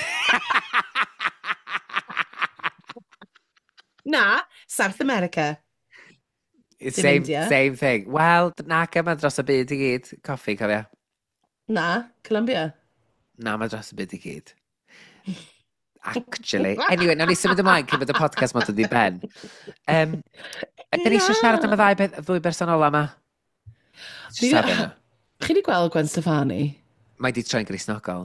Na, South America. Same, India. same thing. Wel, na yma dros y byd i gyd. Coffi, cofio. Na, Colombia. Na, mae dros y byd i gyd. Actually. Anyway, nawn ni symud ymlaen cyn bod y podcast mod wedi ben. Um, Ydyn ni eisiau siarad am y ddau, beth, ddwy berson ola yma? Fi- Safio nhw. Chi wedi gweld Gwen Stefani? Mae di troi'n grisnogol.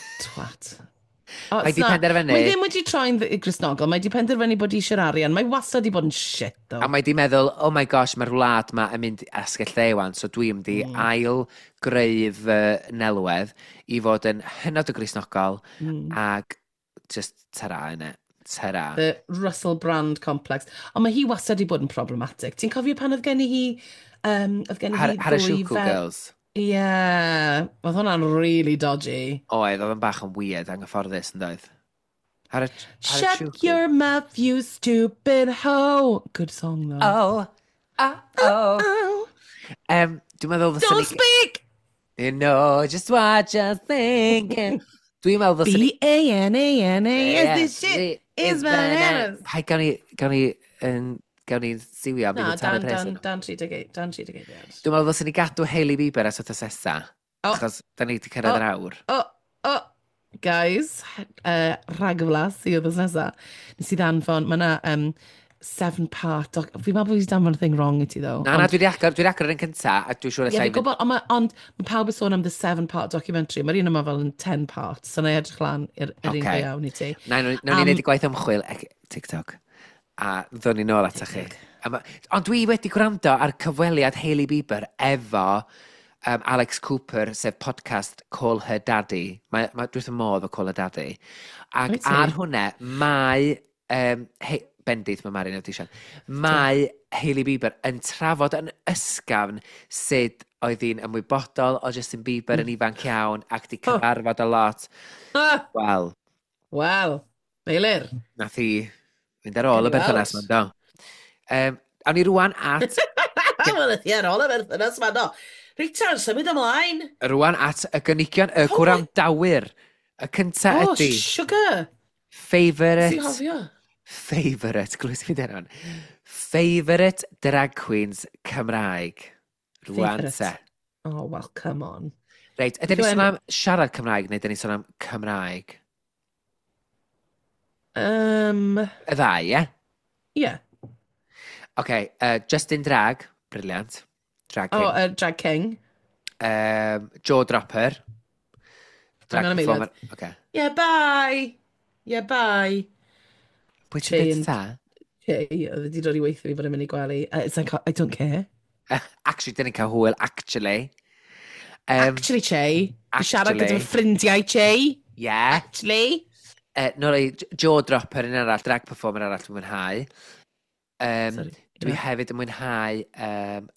Twat. O, Mae it's di not- penderfynu- Mae ddim wedi troi'n dd- grisnogol, mae di penderfynu bod eisiau'r arian. Mae wastad wedi bod yn shit, A though. mae di meddwl, oh my gosh, mae'r wlad ma yn mynd asgell ddewan, so dwi'n mynd i Mm. ail greu fy nelwedd i fod yn hynod o grisnogol Mm. ag just tara yna. Tara. The Russell Brand complex. Ond mae hi wastad wedi bod yn problematic. Ti'n cofio pan oedd gen i hi... Um, oedd gen i Har hi Harajuku fe- Girls. Ie, yeah, oedd hwnna'n really dodgy. Oedd, oedd yn bach yn weird, anghyfforddus yn doedd. Hara- Shut Harajuku. your mouth, you stupid hoe. Good song, though. Oh, oh, oh. Oh, Um, dwi'n meddwl ddysyn don't ni... speak! You know, just what you're thinking. Dwi'n meddwl ddysyn ni... B A N A N A S, this shit is bananas. Hai, gawn ni... Gawn ni... yn- Gawn ni siwio am Na, byd yn tan y dan, pres. dan, dan tri deg eight, dan tri deg eight. Dwi'n meddwl ddysyn ni gadw Hailey Bieber as o sesa. O. Achos da ni wedi cyrraedd O. yr awr. Oh, oh, guys, uh, rhagflas i oedd nesa. Nes i ddanfon, mae yna um, seven part, doc- fi'n meddwl bod fi wedi danfon y thing wrong i ti, ddo. Na, na, dwi wedi agor, dwi wedi agor yr un cynta, a dwi'n siŵr Ie, allai fi'n gwybod, ond ma- ond mae pawb yn sôn am the seven part documentary. Mae'r un yma fel yn ten part, so na i edrych lan i'r okay. un Ocê. go iawn i ti. Na, nawn ni Am- wneud i gwaith ymchwil ec- TikTok. A ddod ni nôl ata chi. A ma- Ond dwi wedi gwrando ar cyfweliad Hailey Bieber efo um, Alex Cooper, sef podcast Call Her Daddy. Mae, ma, dwi wrth y modd o Call Her Daddy. Ac Wyt ti? ar hwnna, mae... Um, he, bendith mae Mari'n awdision. Mae Hailey Bieber yn trafod yn ysgafn sut oedd hi'n ymwybodol o Justin Bieber yn ifanc iawn ac di cyfarfod a lot. Ah, Wel, wel, Meilir. nath hi fynd ar ôl y Gawn ni berthynas weld. ma'n do. Um, awn ni rwan at, Wel, ydi ar ôl y berthynas ma, no. Richard, symud ymlaen. rwan at y gynigion y Oh, gwrandawyr. Y cynta Oh, ydy sugar. Ti'n favourite, hofio? favourite, glwys i fi dyn nhw'n, favourite drag queens Cymraeg. Rwan Favourite. te. Oh, well, come on. Reit, ydyn ni Rwan- sôn am siarad Cymraeg neu ydyn ni sôn am Cymraeg? Um, Y ddau, ie? yeah. OK, uh, Justin Drag, briliant. Drag King. Oh, uh, Drag King. um, Joe Dropper. Drag Hang on a performer. OK. Yeah, bye. Yeah, bye. Pwy ti'n Che dweud yn- ta? Che, oedd wedi dod i weithio fi bod yn mynd i gwely. Uh, it's like, I don't care. Actually, dyn ni'n cael hwyl, actually. Um, Actually, Che, fi siarad gyda actually. fy ffrindiau, Che. yeah. Actually. Uh, nôl ei jaw dropper yn arall, drag performer arall dwi'n mwynhau. Um, Sorry. dwi Yeah. hefyd yn mwynhau um,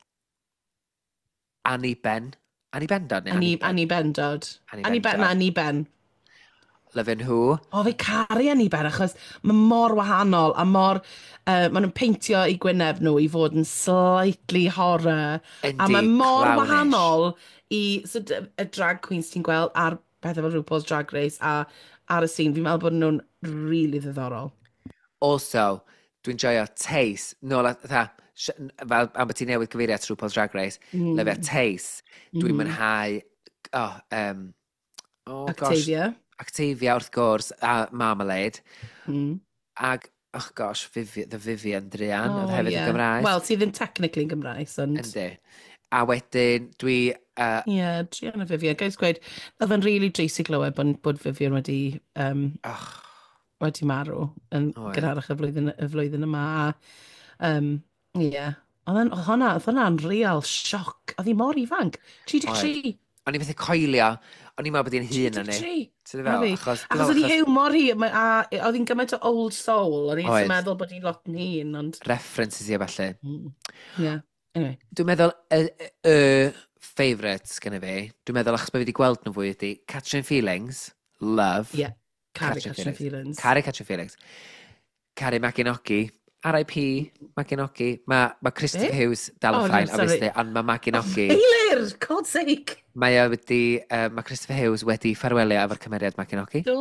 Annie Ben. Annie Bendod neu Annie, Annie Ben? Annie Bendod. Annie Annie Ben, Bendod. na Annie Ben. Lyfyn nhw. O, fi caru Annie Ben, achos mae mor wahanol, a mor... Uh, maen nhw'n peintio i gwyneb nhw i fod yn slightly horror. a Yndi, mae mor clownish. wahanol i so, d- y drag queens ti'n gweld ar pethau fel RuPaul's Drag Race a ar y scene. Fi'n meddwl bod nhw'n really ddiddorol. Also, dwi'n joio Tace. Nôl at, tha, fel am bod ti newydd gyfeirio at RuPaul's Drag Race, mm. lyfio Tace. Dwi'n Mm. mwynhau... Oh, um, oh gosh. Octavia. Octavia, wrth gwrs, a Marmalade. Mm. Ag, oh gosh, Vivi, the Vivian Drian, Oh, oedd hefyd yeah. yn Gymraes. Wel, sydd ddim technically yn Gymraes, ond... Yndi. A wedyn, dwi... Uh, Ie, yeah, Gianna Vivian. Gael gweud, oedd yn really dreisig glywed bod, bod Vivian wedi, um, oh, wedi marw yn Oedd. gynharach y flwyddyn, y flwyddyn yma. A, um, yeah. Oedd yn- oedd hwnna, oedd hwnna'n real sioc. Oedd hi mor ifanc. tri deg tri. o'n i fethu coelio, o'n i'n meddwl bod hi'n hun na ni. tri. Ti'n fel? Oedd hi. Achos, Achos oedd hi hiwmor hi, ma- a oedd hi'n gymaint o old soul, o'n i'n Oedd. meddwl bod hi'n lot yn hun, ond... references i a falle. Mm. Yeah, anyway. Dwi'n meddwl, y, y, y favourites gyda fi, dwi'n meddwl achos bod fi wedi gweld nhw fwy ydi Catching Feelings, Love, Yeah, Carrie Catching Catching Feelings. Cari Catching Feelings, Cari Maginogi, R I P Maginogi, mae ma Christopher Be? Hughes dal Oh, yn no, ffain, sorry. obviously, ond mae Maginogi, Eilir, God's sake! mae o wedi, uh, mae Christopher Hughes wedi ffarwelio efo'r cymeriad Maginogi. Do!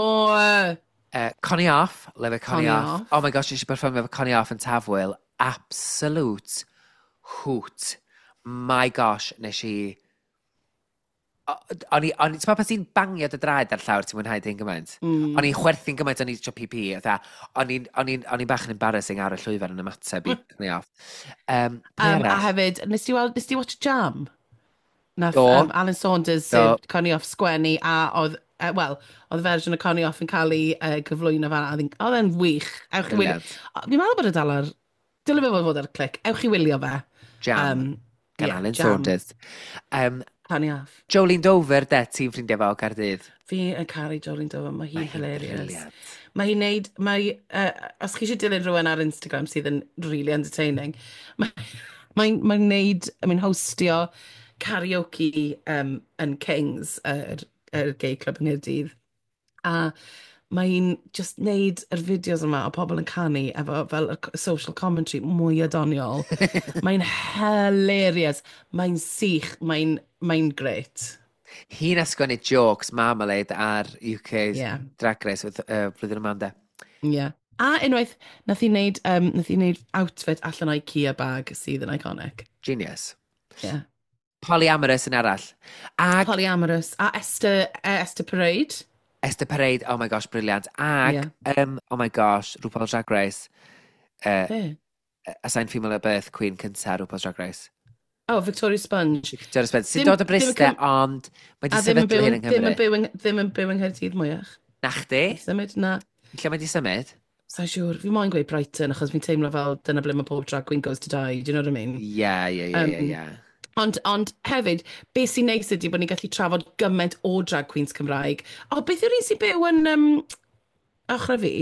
Uh, Connie Off, lyfio Connie Connie Off. Off. Oh my gosh, eisiau perfformio efo Connie Off yn Tafwyl. Absolute hoot. My gosh, nes i... O- O'n i, o'n i, ti'n meddwl pas ti'n bangio dy draed ar llawr ti'n mwynhau dyn gymaint? Mm. O'n i'n chwerthu'n gymaint, o'n i'n trio P P, otha, o'n i'n o'n i'n- o'n i'n bach yn embarrassing ar y llwyfan yn ymateb i Connie Off. Um, Um, a um, hefyd, nes ti weld, nes ti watch Jam? Nath Do. um, Alan Saunders Do. sy'n Connie Off sgwennu, a oedd, uh, wel, oedd y fersiwn o Connie Off yn cael ei uh, gyflwyno fan, a oedd e'n wych. Ewch i wylio. Brilliant. Fi'n meddwl bod y dal ar, dylai fe fod fod ar y clic. Ewch i wylio fe. Jam, Um, gan yeah, Alan Jam. Saunders. Um, Connie Off. Jolene Dover, de, ti'n ffrindiau fo o Gardydd. Fi yn caru Jolene Dover, mae hi'n Mae hi'n hilarious. brilliant. Mae hi'n neud, mae, uh, os chi eisiau dilyn rhywun ar Instagram sydd yn really entertaining, mae'n mae, mae neud, I mean, hostio karaoke um, yn Kings, yr er, er gay club yn Nghaerdydd. A mae'n just neud yr fideos yma o pobl yn canu efo fel y c- social commentary mwy adoniol. Mae'n hilarious, mae'n sych, mae'n mae'n great. Hi'n asgwennu jokes Marmalade ar U K's Yeah. Drag Race with, uh, flwyddyn yma de. Yeah. A unwaith, nath i wneud, um, nath i wneud outfit allan o IKEA bag sydd yn iconic. Genius. Yeah. Polyamorous yn arall. Ag Polyamorous. A Esther, uh, Esther Parade. Esther Parade, oh my gosh, brilliant. Ag, Yeah. um, oh my gosh, RuPaul's Drag Race. Uh, Be? assigned female at birth, Queen cynta RuPaul's Drag Race. Oh, Victoria Sponge. Dyna'r sbeth, sy'n Ddim- dod o ddim yn Bryste, cym- ond mae A di ddim yn sefydlu byw hyn yn, yn ddim yn Nghymru. byw yn, ddim yn byw yng Nghaerdydd mwyach. Na chdi? Symud na. Lle mae di symud? Sa'n siŵr. Fi moyn gweud Brighton, achos fi'n teimlo fel dyna ble mae pob drag queen goes to die. Do you know what I mean? Ie, ie, ie, Um, ie, ie. Ond, ond hefyd, beth sy'n neis ydy bod ni'n gallu trafod gymaint o drag queens Cymraeg. O, beth yw'r un sy'n byw yn um, ochr fi?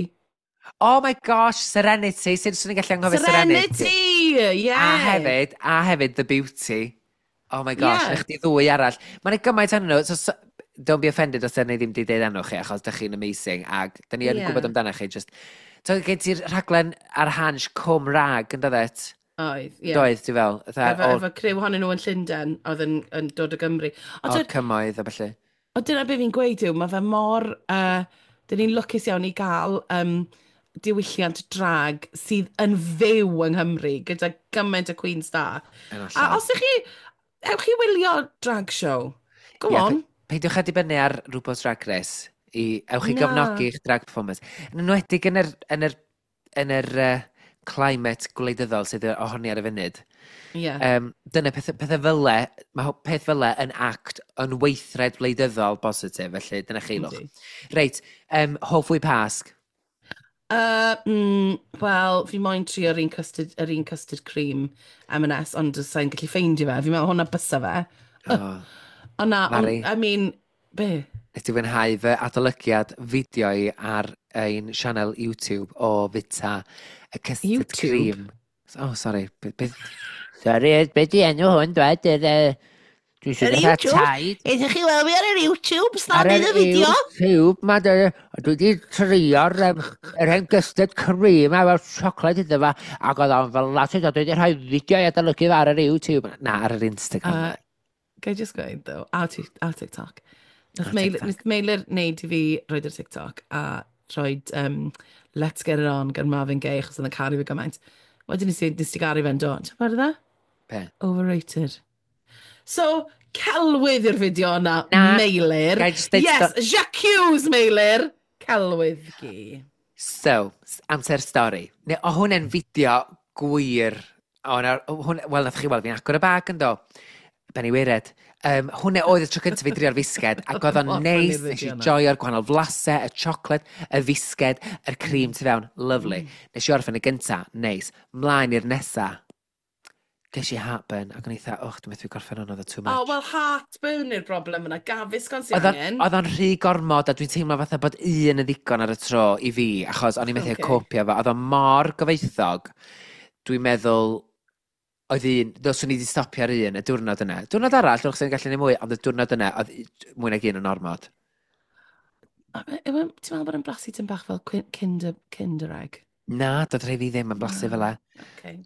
Oh my gosh, Serenity, sy'n swn i'n gallu anghofio Serenity. Serenity! Yeah! A hefyd, a hefyd The Beauty. Oh my gosh, Ie. yeah. Chdi ddwy arall. Mae'n gymaint anyn nhw, so, so, don't be offended os dyn ni ddim di deud enw chi, achos dych chi'n amazing, ag dyn ni yn Ie. gwybod amdano chi, just... So, gen ti'r rhaglen ar Hans Cwm Rag, yn dod Oedd, ie. Doedd, di fel. Fatha, Efo, o, efo criw honyn nhw yn Llundain, oedd yn, yn dod o Gymru. o Ond cymoedd, a felly. o dyna beth fi'n gweud yw, mae fe mor... Uh, dyn ni'n lwcus iawn i gael um, diwylliant drag sydd yn fyw yng Nghymru, gyda gymaint o Queens da. Yn A allan. os ych chi... Ewch chi wylio drag show? Go Ie, on. pe- Peidiwch a dibynnu ar RuPaul's Drag Race i ewch chi Na. gofnogi eich drag performance. Yn enwedig yn yr, yn yr, yn yr uh, climate gwleidyddol sydd ohoni ar y funud. Ie. Um, dyna pethau peth fyle, mae ho- peth fyle yn act yn weithred wleidyddol bositif, felly dyna chi lwch. Yndi. Reit, um, Hopefully Pasg. Uh, mm, Wel, fi moyn tri yr un custard, yr un custard cream M and S, ond sa'n gallu ffeindio fe. Fi'n meddwl hwnna bysa fe. Oh, Ond na, ond, Mari, I mean, be? ydw i'n hau fy adolygiad fideo i ar ein sianel YouTube o fita y custard YouTube? cream. Oh, sorry. Be, be... Sorry, be di enw hwn, dweud? Yr, uh, dwi'n sy'n eitha taid. Ydych chi weld fi ar yr YouTube? Ar yr YouTube, ma dy... Dwi di trio'r um, yr hen custard cream a fel chocolate iddo fa. Ac oedd o'n fel lot o dwi di rhoi fideo i adolygu fa ar yr YouTube. Na, ar yr Instagram. Uh, Ga i just gweud, though, ar, Tik- ar TikTok. Nath Ar Meilir TikTok. nath Meilir wneud i fi roed yr TikTok a roed um, Let's Get It On gan Marvin Gaye achos oedd yn caru fi gymaint. Wedyn nes i, nes i garu fe'n dod. Ti'n fawr dda? Be? Overrated. So, celwydd i'r fideo yna, Na. Meilir. Ga i jyst deud Yes, sto- J'accuse Meilir. Celwydd gi. So, s- amser stori. Neu, o hwnna'n fideo gwir. O, na, hwn, wel, nath chi weld fi'n agor y bag yn do. Ben i wired. Um, hwnna oedd y tro cyntaf fi drio'r fisged, ac oedd o'n Mor neis, funny nes i fideo 'na. joio'r gwahanol flasau, y chocolate, y fisged, yr cream tu fewn, lovely. Nes i orffen y gynta, neis. Mlaen i'r nesa. Ges i heartburn, ac o'n i dda, och, dwi'n methu gorffen hwn, oedd o too O, much. wel, heartburn yw'r broblem yna. Gafis gan si Oedd o'n- angen. oedd o'n rhy gormod, a dwi'n teimlo fatha bod un yn ddigon ar y tro i fi, achos o'n i'n methu Ocê. okay. copio fo. Oedd o'n mor gyfeithog, dwi'n meddwl, oedd un, ddylswn i wedi stopio ar un y diwrnod yna. Diwrnod arall, dwi'n sy'n gallu neud mwy, ond y diwrnod yna, oedd i- mwy nag un yn ormod. A- e- e- Ti'n meddwl bod yn blasu tym bach fel cwi- kinder, kinder egg? Na, doedd rhai fi ddim yn blasu fel e. Okay.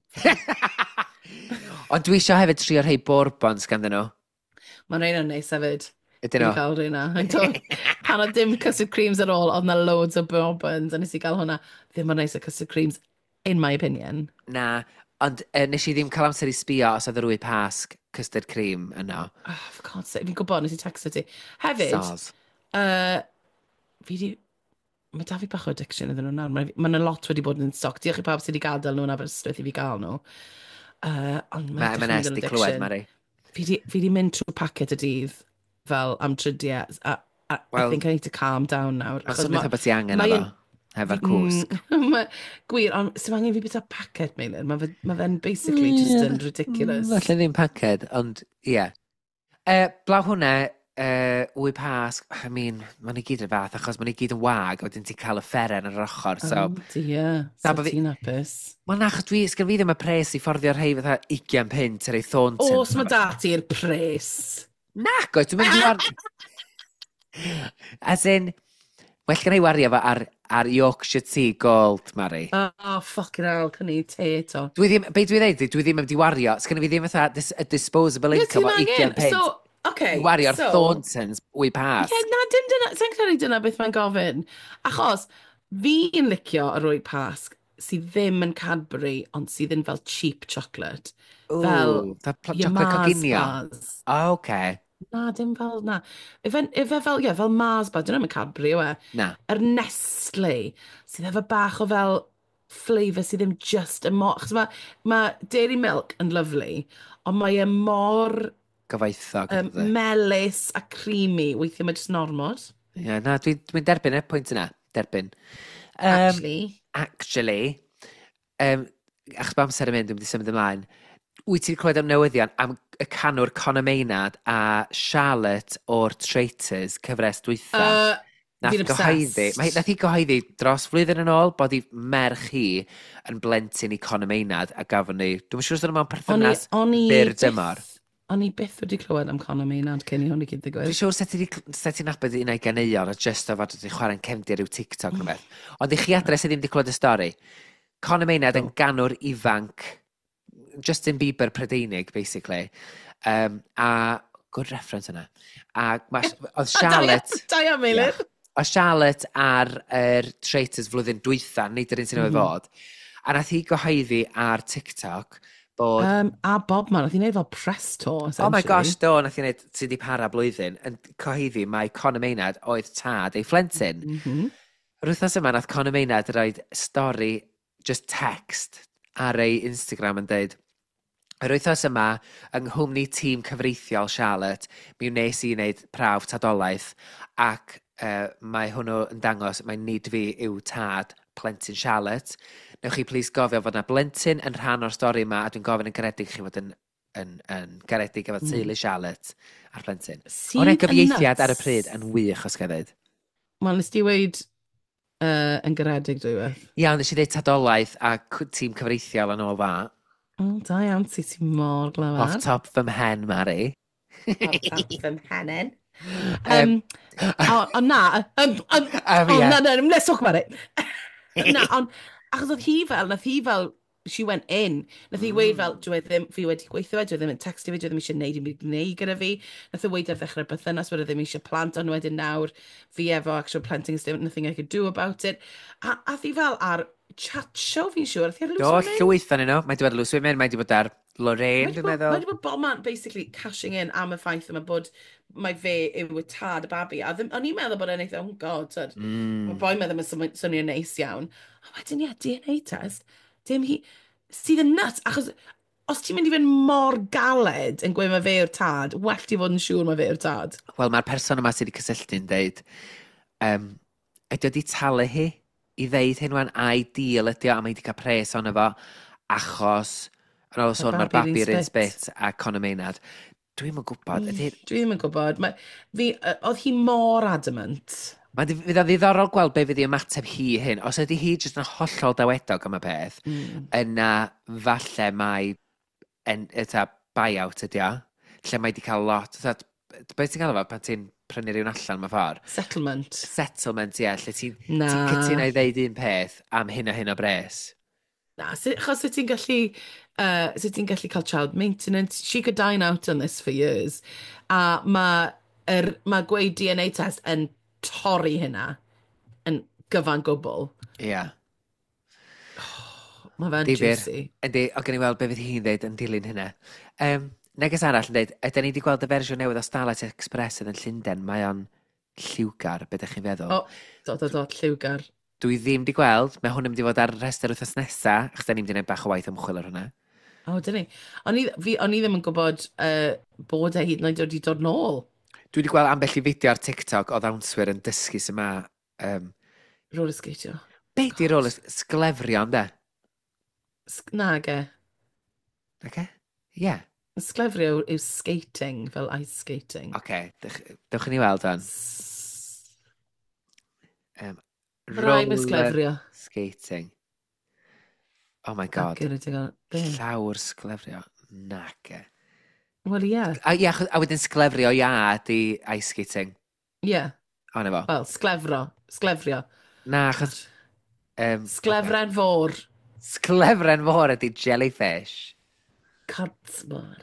Ond dwi eisiau hefyd trio rhai bourbons ganddyn nhw. Mae'n rhaid yn neis hefyd. Ydyn Dwi'n nhw? cael rhaid yna. Pan o dim custard creams ar ôl, oedd na loads o bourbons, a nes i gael hwnna. Ddim yn neis o custard creams, in my opinion. Na, ond uh, nes i ddim cael amser i sbio os oedd yr wy pasg custard cream yno. Oh, for God's sake, fi'n gwybod, nes i texto ti. Hefyd, Soz. uh, fi di... Mae da fi bach o addiction iddyn nhw nawr. Mae ma yna lot wedi bod yn stoc. Diolch i pawb sydd wedi gadael nhw yn Aberystwyth i fi gael nhw. Uh, ond Mae mae'n M and S di clywed, Mari. Fi di, fi di mynd trwy packet y dydd fel am trydiau. A, a, Wel, I think I need to calm down nawr. Mae'n achos swnio ma- fatha bod ti angen mae efo. yn- Hefo'r cwsg. Mm, ma- Gwir, ond sy'n angen fi bita packet, Meilir. Mae fe- ma fe'n basically just yn ridiculous. Falle ddim paced, ond ie. Yeah. Uh, blaw hwnna, uh, wy pasg, I mean, mae'n i gyd y fath, achos mae'n i gyd yn wag, a wedyn ti cael y fferen ar yr ochr, so... Oh dear, Na, so bo' fi- ti'n apus. Wel na, achos dwi, sgyr fi ddim y pres i fforddio rhai fatha ugian pint ar ei Thornton. Os mae da ti'r pres. Nac oes, dwi'n mynd i war... As in, well gan i wario fo ar, ar Yorkshire Tea Gold, Mari. Oh, fucking hell, can i te eto. Dwi ddim, be dwi ddeud, dwi ddim yn mynd i wario, sgan i fi ddim fatha dis, a disposable Ie, income o ti'n ugian angen. pint. So, okay, I wario ar so- Thorntons, wy pas. Ie, na, dim dyna, sa'n credu dyna beth mae'n gofyn. Achos, fi'n licio y rwy pasg sydd ddim yn Cadbury, ond sydd yn fel cheap chocolate. fel Ooh, the pl- your chocolate Mars coginio. bars. Oh, okay. Na, dim fel na. Ife ife fel, ie, fel Mars bar, dyna mae'n Cadbury, yw e? Na. Yr Nestle, sydd efo bach o fel flavour sydd ddim just y mor... Chos mae ma Dairy Milk yn lovely, ond mae e mor Gyfoethog. um, Um, melys a creamy. Weithiau mae jyst normod. yeah, na, dwi'n dwi derbyn y pwynt yna. Derbyn. Um, Actually. actually, um, achos bod amser yn mynd, dwi'n mynd i symud ymlaen, wyt ti'n clywed am newyddion am y canwr Conor Maynard a Charlotte o'r Traitors cyfres dwytha? Uh, Nath fi'n gyhoeddi, obsessed. mae- nath hi gyhoeddi dros flwyddyn yn ôl bod hi merch hi yn blentyn i Conor Maynard a gafon ni, dwi'n siŵr os ydyn nhw'n O'n i- perthynas o'n i byr byth- dymor. O'n i byth wedi clywed am Conor Maynard cyn i hwn i gyd Dwi'n ddigwydd. siŵr set ti'n nabod un o'i ganeuon a just o fod wedi chwarae'n cefndir yw TikTok nhw beth. Ond i chi adres sydd ddim wedi clywed y stori, Conor Maynard yn ganwr ifanc, Justin Bieber Prydeinig, basically. Um, a, good reference yna. A ma, oedd Charlotte... Da iawn, Meilir. O Charlotte ar yr Traitors flwyddyn dwytha, nid yr un sy'n ei fod. A nath hi gyhoeddi ar TikTok bod... Um, a Bob man, oedd hi'n neud fel press tour, oh my essentially. gosh, do, nath hi wneud sydd wedi para blwyddyn, yn cyhoeddi mae Conor Maynard oedd tad ei phlentyn. Mhm. Yr wythnos yma nath Conor Maynard roed stori, just text, ar ei Instagram yn dweud, yr wythnos yma, yng nghwmni tîm cyfreithiol Charlotte, mi wnes i wneud prawf tadolaeth, ac uh, mae hwnnw yn dangos, mae nid fi yw tad plentyn Charlotte. Newch chi plis gofio fod yna blentyn yn rhan o'r stori yma, a dwi'n gofyn yn garedig chi fod yn, yn, yn garedig efo teulu Charlotte a'r plentyn. O'n ei gyfieithiad ar y pryd yn wych os gael. Wel, nes di weid uh, yn garedig dwywaith. Iawn, nes i ddeud tadolaeth a c- tîm cyfreithiol yn ôl fa. O, da iawn, ti ti mor glawar. Off top fy mhen, Mari. Off top fy mhen. Um, o, o na, um, um, Um, o yeah. na, na, let's talk about it. Na, ond, achos oedd hi fel, nath hi fel, she went in, nath hi weid fel, dwi ddim, fi wedi gweithio fe, dwi ddim yn textio fi, dwi ddim eisiau neud i mi gwneud gyda fi, nath hi weid ar ddechrau'r bythynas, wedi ddim eisiau plant, ond wedyn nawr, fi efo actual planting, there's nothing I could do about it. A, a thi fel ar chat show, fi'n siŵr, a thi ar Do, Loose Women. llwyth yn yno. Mae di bod Loose Women, mae di bod ar Lorraine, dwi'n Mae meddwl. wedi bod bob man basically cashing in am y ffaith yma bod mae fe yw y tad y babi. A ddim, o'n i'n meddwl bod e'n eitha, oh god, tyd. Mm. Mae boi meddwl mae'n swnio'n neis iawn. A wedyn, ie, D N A test. Dim hi, sydd yn nuts. Achos os ti'n mynd i fynd mor galed yn gweud mae fe yw'r tad, well ti fod yn siŵr mae fe yw'r tad. Wel, mae'r person yma sydd wedi cysylltu'n deud, um, ydy wedi talu hi i ddeud hyn wan ideal ydy o, a mae wedi cael pres ond efo, achos, yn ôl sôn, mae'r babi'r babi'r un spit. spit a Conor Maynard. Dwi'n yn gwybod, ydy... Dwi ddim yn gwybod. Mae, fi, yy, oedd hi mor adamant. Mae'n fydd o ddiddorol gweld be fydd i ymateb hi hyn. Os ydy hi jyst yn hollol dawedog am y peth, Mm. yna falle mae en, eta buyout ydy o, lle mae wedi cael lot. Beth ti'n gael efo pan ti'n prynu rhywun allan mewn ffordd? Settlement. Settlement, ie, lle ti'n ti Na. cytuno i ddeud un peth am hyn o hyn o bres. Na, sy- achos sut ti'n gallu, uh, sut ti'n gallu cael child maintenance, she could dine out on this for years. A mae er, ma gweud D N A test yn torri hynna yn gyfan gwbl. Ie. Yeah. Mae fe'n Difyr. juicy. Ydy, o gen i weld be fydd hi'n dweud yn dilyn hynna. Um, neges arall yn dweud, ydyn ni wedi gweld y fersiwn newydd o Starlight Express yn Llundain, mae o'n lliwgar, beth ydych chi'n feddwl? O, dod, dod, dod, lliwgar. Dwi ddim wedi gweld, mae hwn yn mynd i fod ar rhestr wythnos nesa, achos da ni'n mynd i wneud bach o waith ymchwil ar hwnna. O, dyn ni. O'n i, fi, o'n i ddim yn gwybod uh, bod e hyd yn oed wedi dod nôl. Dwi wedi gweld ambell i fideo ar TikTok o ddawnswyr yn dysgu sy'n ma... Um, Roller skatio. be di rôl sglefrio, da? S- Na, ge. Oce? Ie. Sglefrio yw skating, fel ice skating. Oce, dewch i ni weld o'n. S- Um, Rai mae sglefrio. skating. Oh my god. Ac yn ydych chi'n be? Llawr sglefrio. Nace. Wel, ie. A, ia, achos- a wedyn sglefrio ia di ice skating. Ie. O, na fo. Wel, sglefro. Sglefrio. Na, achos... Um, Sglefren fôr. Sglefren fawr ydi jellyfish. Cartsmar.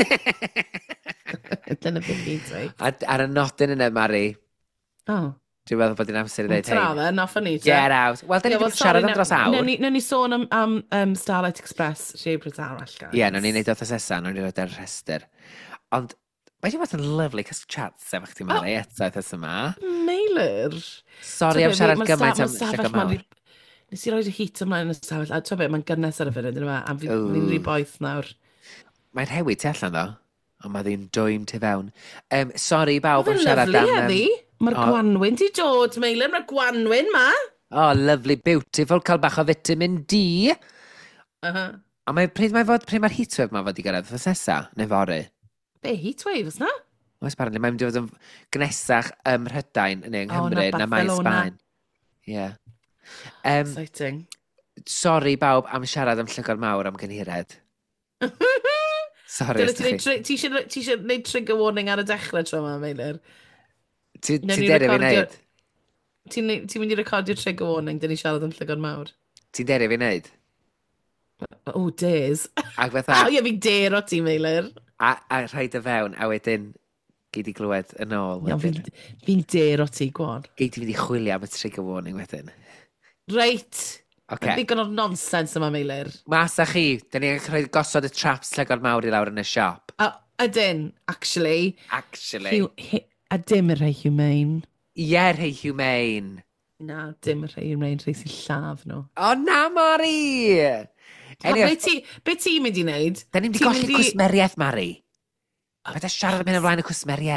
Dyna beth fi'n dweud. A, ar y nodyn yna, Mari, O. dwi'n meddwl bod i'n amser i ddeud Tra hyn. dde, naff ni. te. Get out. Wel, da ni Ie, wel, wedi siarad sorry, am dros na- awr. Newn ni- newn ni sôn am, am um, Starlight Express, Shea arall, guys. Ie, yeah, ni'n neud o thesesa, nhw'n neud o'r rhestr. Ond, mae di bod yn lyflu cys chat efo chdi, Mari, eto thys yma. Meilir. Sori am T'bo' siarad be, ma' gymaint sta- am ma' stafell llygod ma'n mawr. ry- Nes i roed y heat ymlaen yn y stafell. A to be, mae'n gynnes ar y funud, ydyn nhw, a fi- Ww. fi'n rhy boeth nawr. Mae'n hewi tu allan, ddo. Ond mae ddi'n dwym tu fewn. Um, sori bawb am Mae'n siarad lyflu am... heddi. Mae'r o- gwanwyn di dod, Meilir, mae'r gwanwyn ma. Oh, lovely, beautiful, cael bach o vitamin D. Uh-huh. A mae pryd mae fod, pryd mae'r heatwave ma fod i gyrraedd thos nesa, neu fori? Be, heatwaves na? Oes apparently, mae'n mynd i fod yn gnesach ym Mhrydain yn yng O, na Nghymru, na mae Barcelona. Sbaen. Ie. Yeah. Um, Exciting. sori bawb am siarad am llygod mawr am gynhired. Sori Dyna os ti'n ydych neud chi. tri- ti eisiau ti eisiau neud trigger warning ar y dechrau tro yma, Meilir? Ti Newn ti ni deri fi recordio- wneud? Ti'n neud- ti'n mynd i recordio trigger warning, dyn ni siarad am llygod mawr. Ti'n deri fi wneud? O, days. Ac fatha, O, ie, fi der o ti, Meilir. a, a rhaid y fewn, a wedyn gei di glywed yn ôl. Iawn, wedyn. fi'n fi'n der o ti, gwan. Gei di fynd i chwilio am y trigger warning wedyn. Reit. Oce. Okay. Ddigon o'r nonsens yma, Meilir. Mas â chi, da ni'n rhaid gosod y traps llygod mawr i lawr yn y siop. A ydyn, actually, Actually. hu- hi- a dim y rhai humane. Ie, rhai humane. Na, dim y rhai humane, rhai sy'n lladd nhw. O na, Mari! Anyway, Anyway, be ti- be ti'n mynd i wneud? da ni'n mynd i Ti'n golli mynd i- cwsmeriaeth, Mari. Mae da siarad am hyn o flaen y cwsmeried.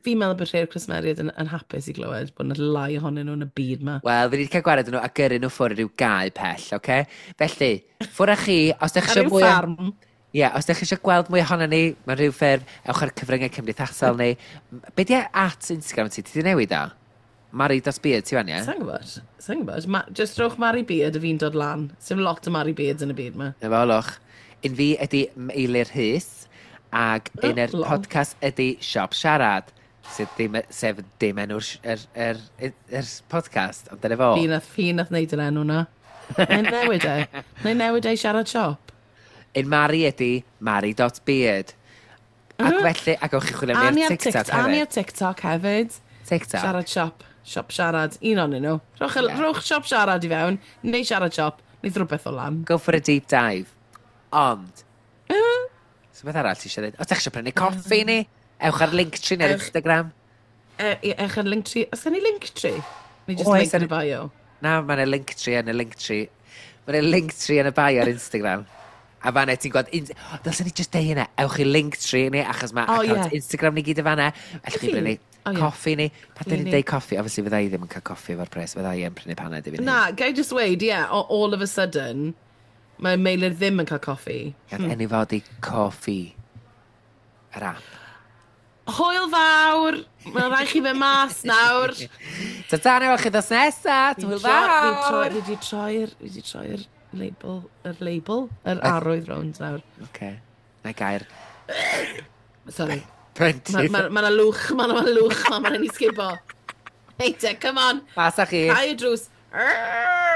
fi'n meddwl bod rhai'r cwsmeriad yn, yn hapus i glywed bod yna lai ohonyn nhw yn y byd ma. Wel, fi wedi cael gwared nhw a gyrru nhw ffwrdd rhyw gau pell, oce? Okay? Felly, ffwrdd â chi, os ydych Ar eisiau ryw mwy... ffarm. Ie, yeah, os ydych eisiau gweld mwy ohono ni, mae'n rhyw ffurf, ewch ar cyfryngau cymdeithasol ni. Be di at Instagram ti? Ti di newid o? Mari dot beard ti fan, ie? Sa'n gwybod, sa'n gwybod. Ma, just rhowch Mari Beard y fi'n dod lan. Sym lot o Mari Beards yn y byd ma. Na fo, olwch. Un fi ydy Eilir Hys, ac Oh, un yr lol. podcast ydy Siop Siarad, sef dim, sef dim enw'r er, er, er, er podcast, ond dyna fo. Fi nath, fi nath neud yr enw na. Neu newid e. Neu newid e i siarad siop. Un Mari ydy Mari dot beard. Ac Mhm. felly, ac o'ch chi chwilio A am ni i'r ar TikTok TikTok, a ni hefyd. ar TikTok hefyd. TikTok. Siarad siop. Siop siarad. Un o'n nhw. Rhowch, Ie. yeah. rhowch siop siarad i fewn. Neu siarad siop. Neu rhywbeth o lan. Go for a deep dive. Ond, Uh, so beth arall ti eisiau dweud? Os ydych eisiau prynu coffi ni, ewch ar Linktree neu'r Ewch- Instagram. e, ech ar Linktree. Os gen i Linktree? Neu just Oes, link yn ar- y bio. Na, mae'n y Linktree yn y Linktree. Mae'n y Linktree yn y bio ar Instagram. A fanna ti'n gweld... In... Oh, dylsen ni just deu hynna. Ewch i Linktree ni, achos mae O, account ie. Instagram ni gyd y fanna. Felly chi Chi? brynu O, ie. coffi ni. Pan dyn Ni. ni'n deud coffi, obviously fydda i ddim yn cael coffi efo'r pres. Fydda i yn prynu paned i fi. Na, gai just weid, ie, yeah, all of a sudden, mae Meilir ddim yn cael coffi. Gath enw fod i coffi. Yr app. Hwyl fawr! Mae'n rhaid chi fe mas nawr. So dan ewch chi ddos nesa. Twyl fawr. Fi wedi troi'r fi wedi troi'r label, yr label, yr arwydd rownd nawr. Oce. Na i gair. Sorry. Prentu. Mae ma, ma, ma lwch, mae yna lwch, mae yna ni sgibo. Hey te, come on. Mas â chi. Cau y drws. Arrgh!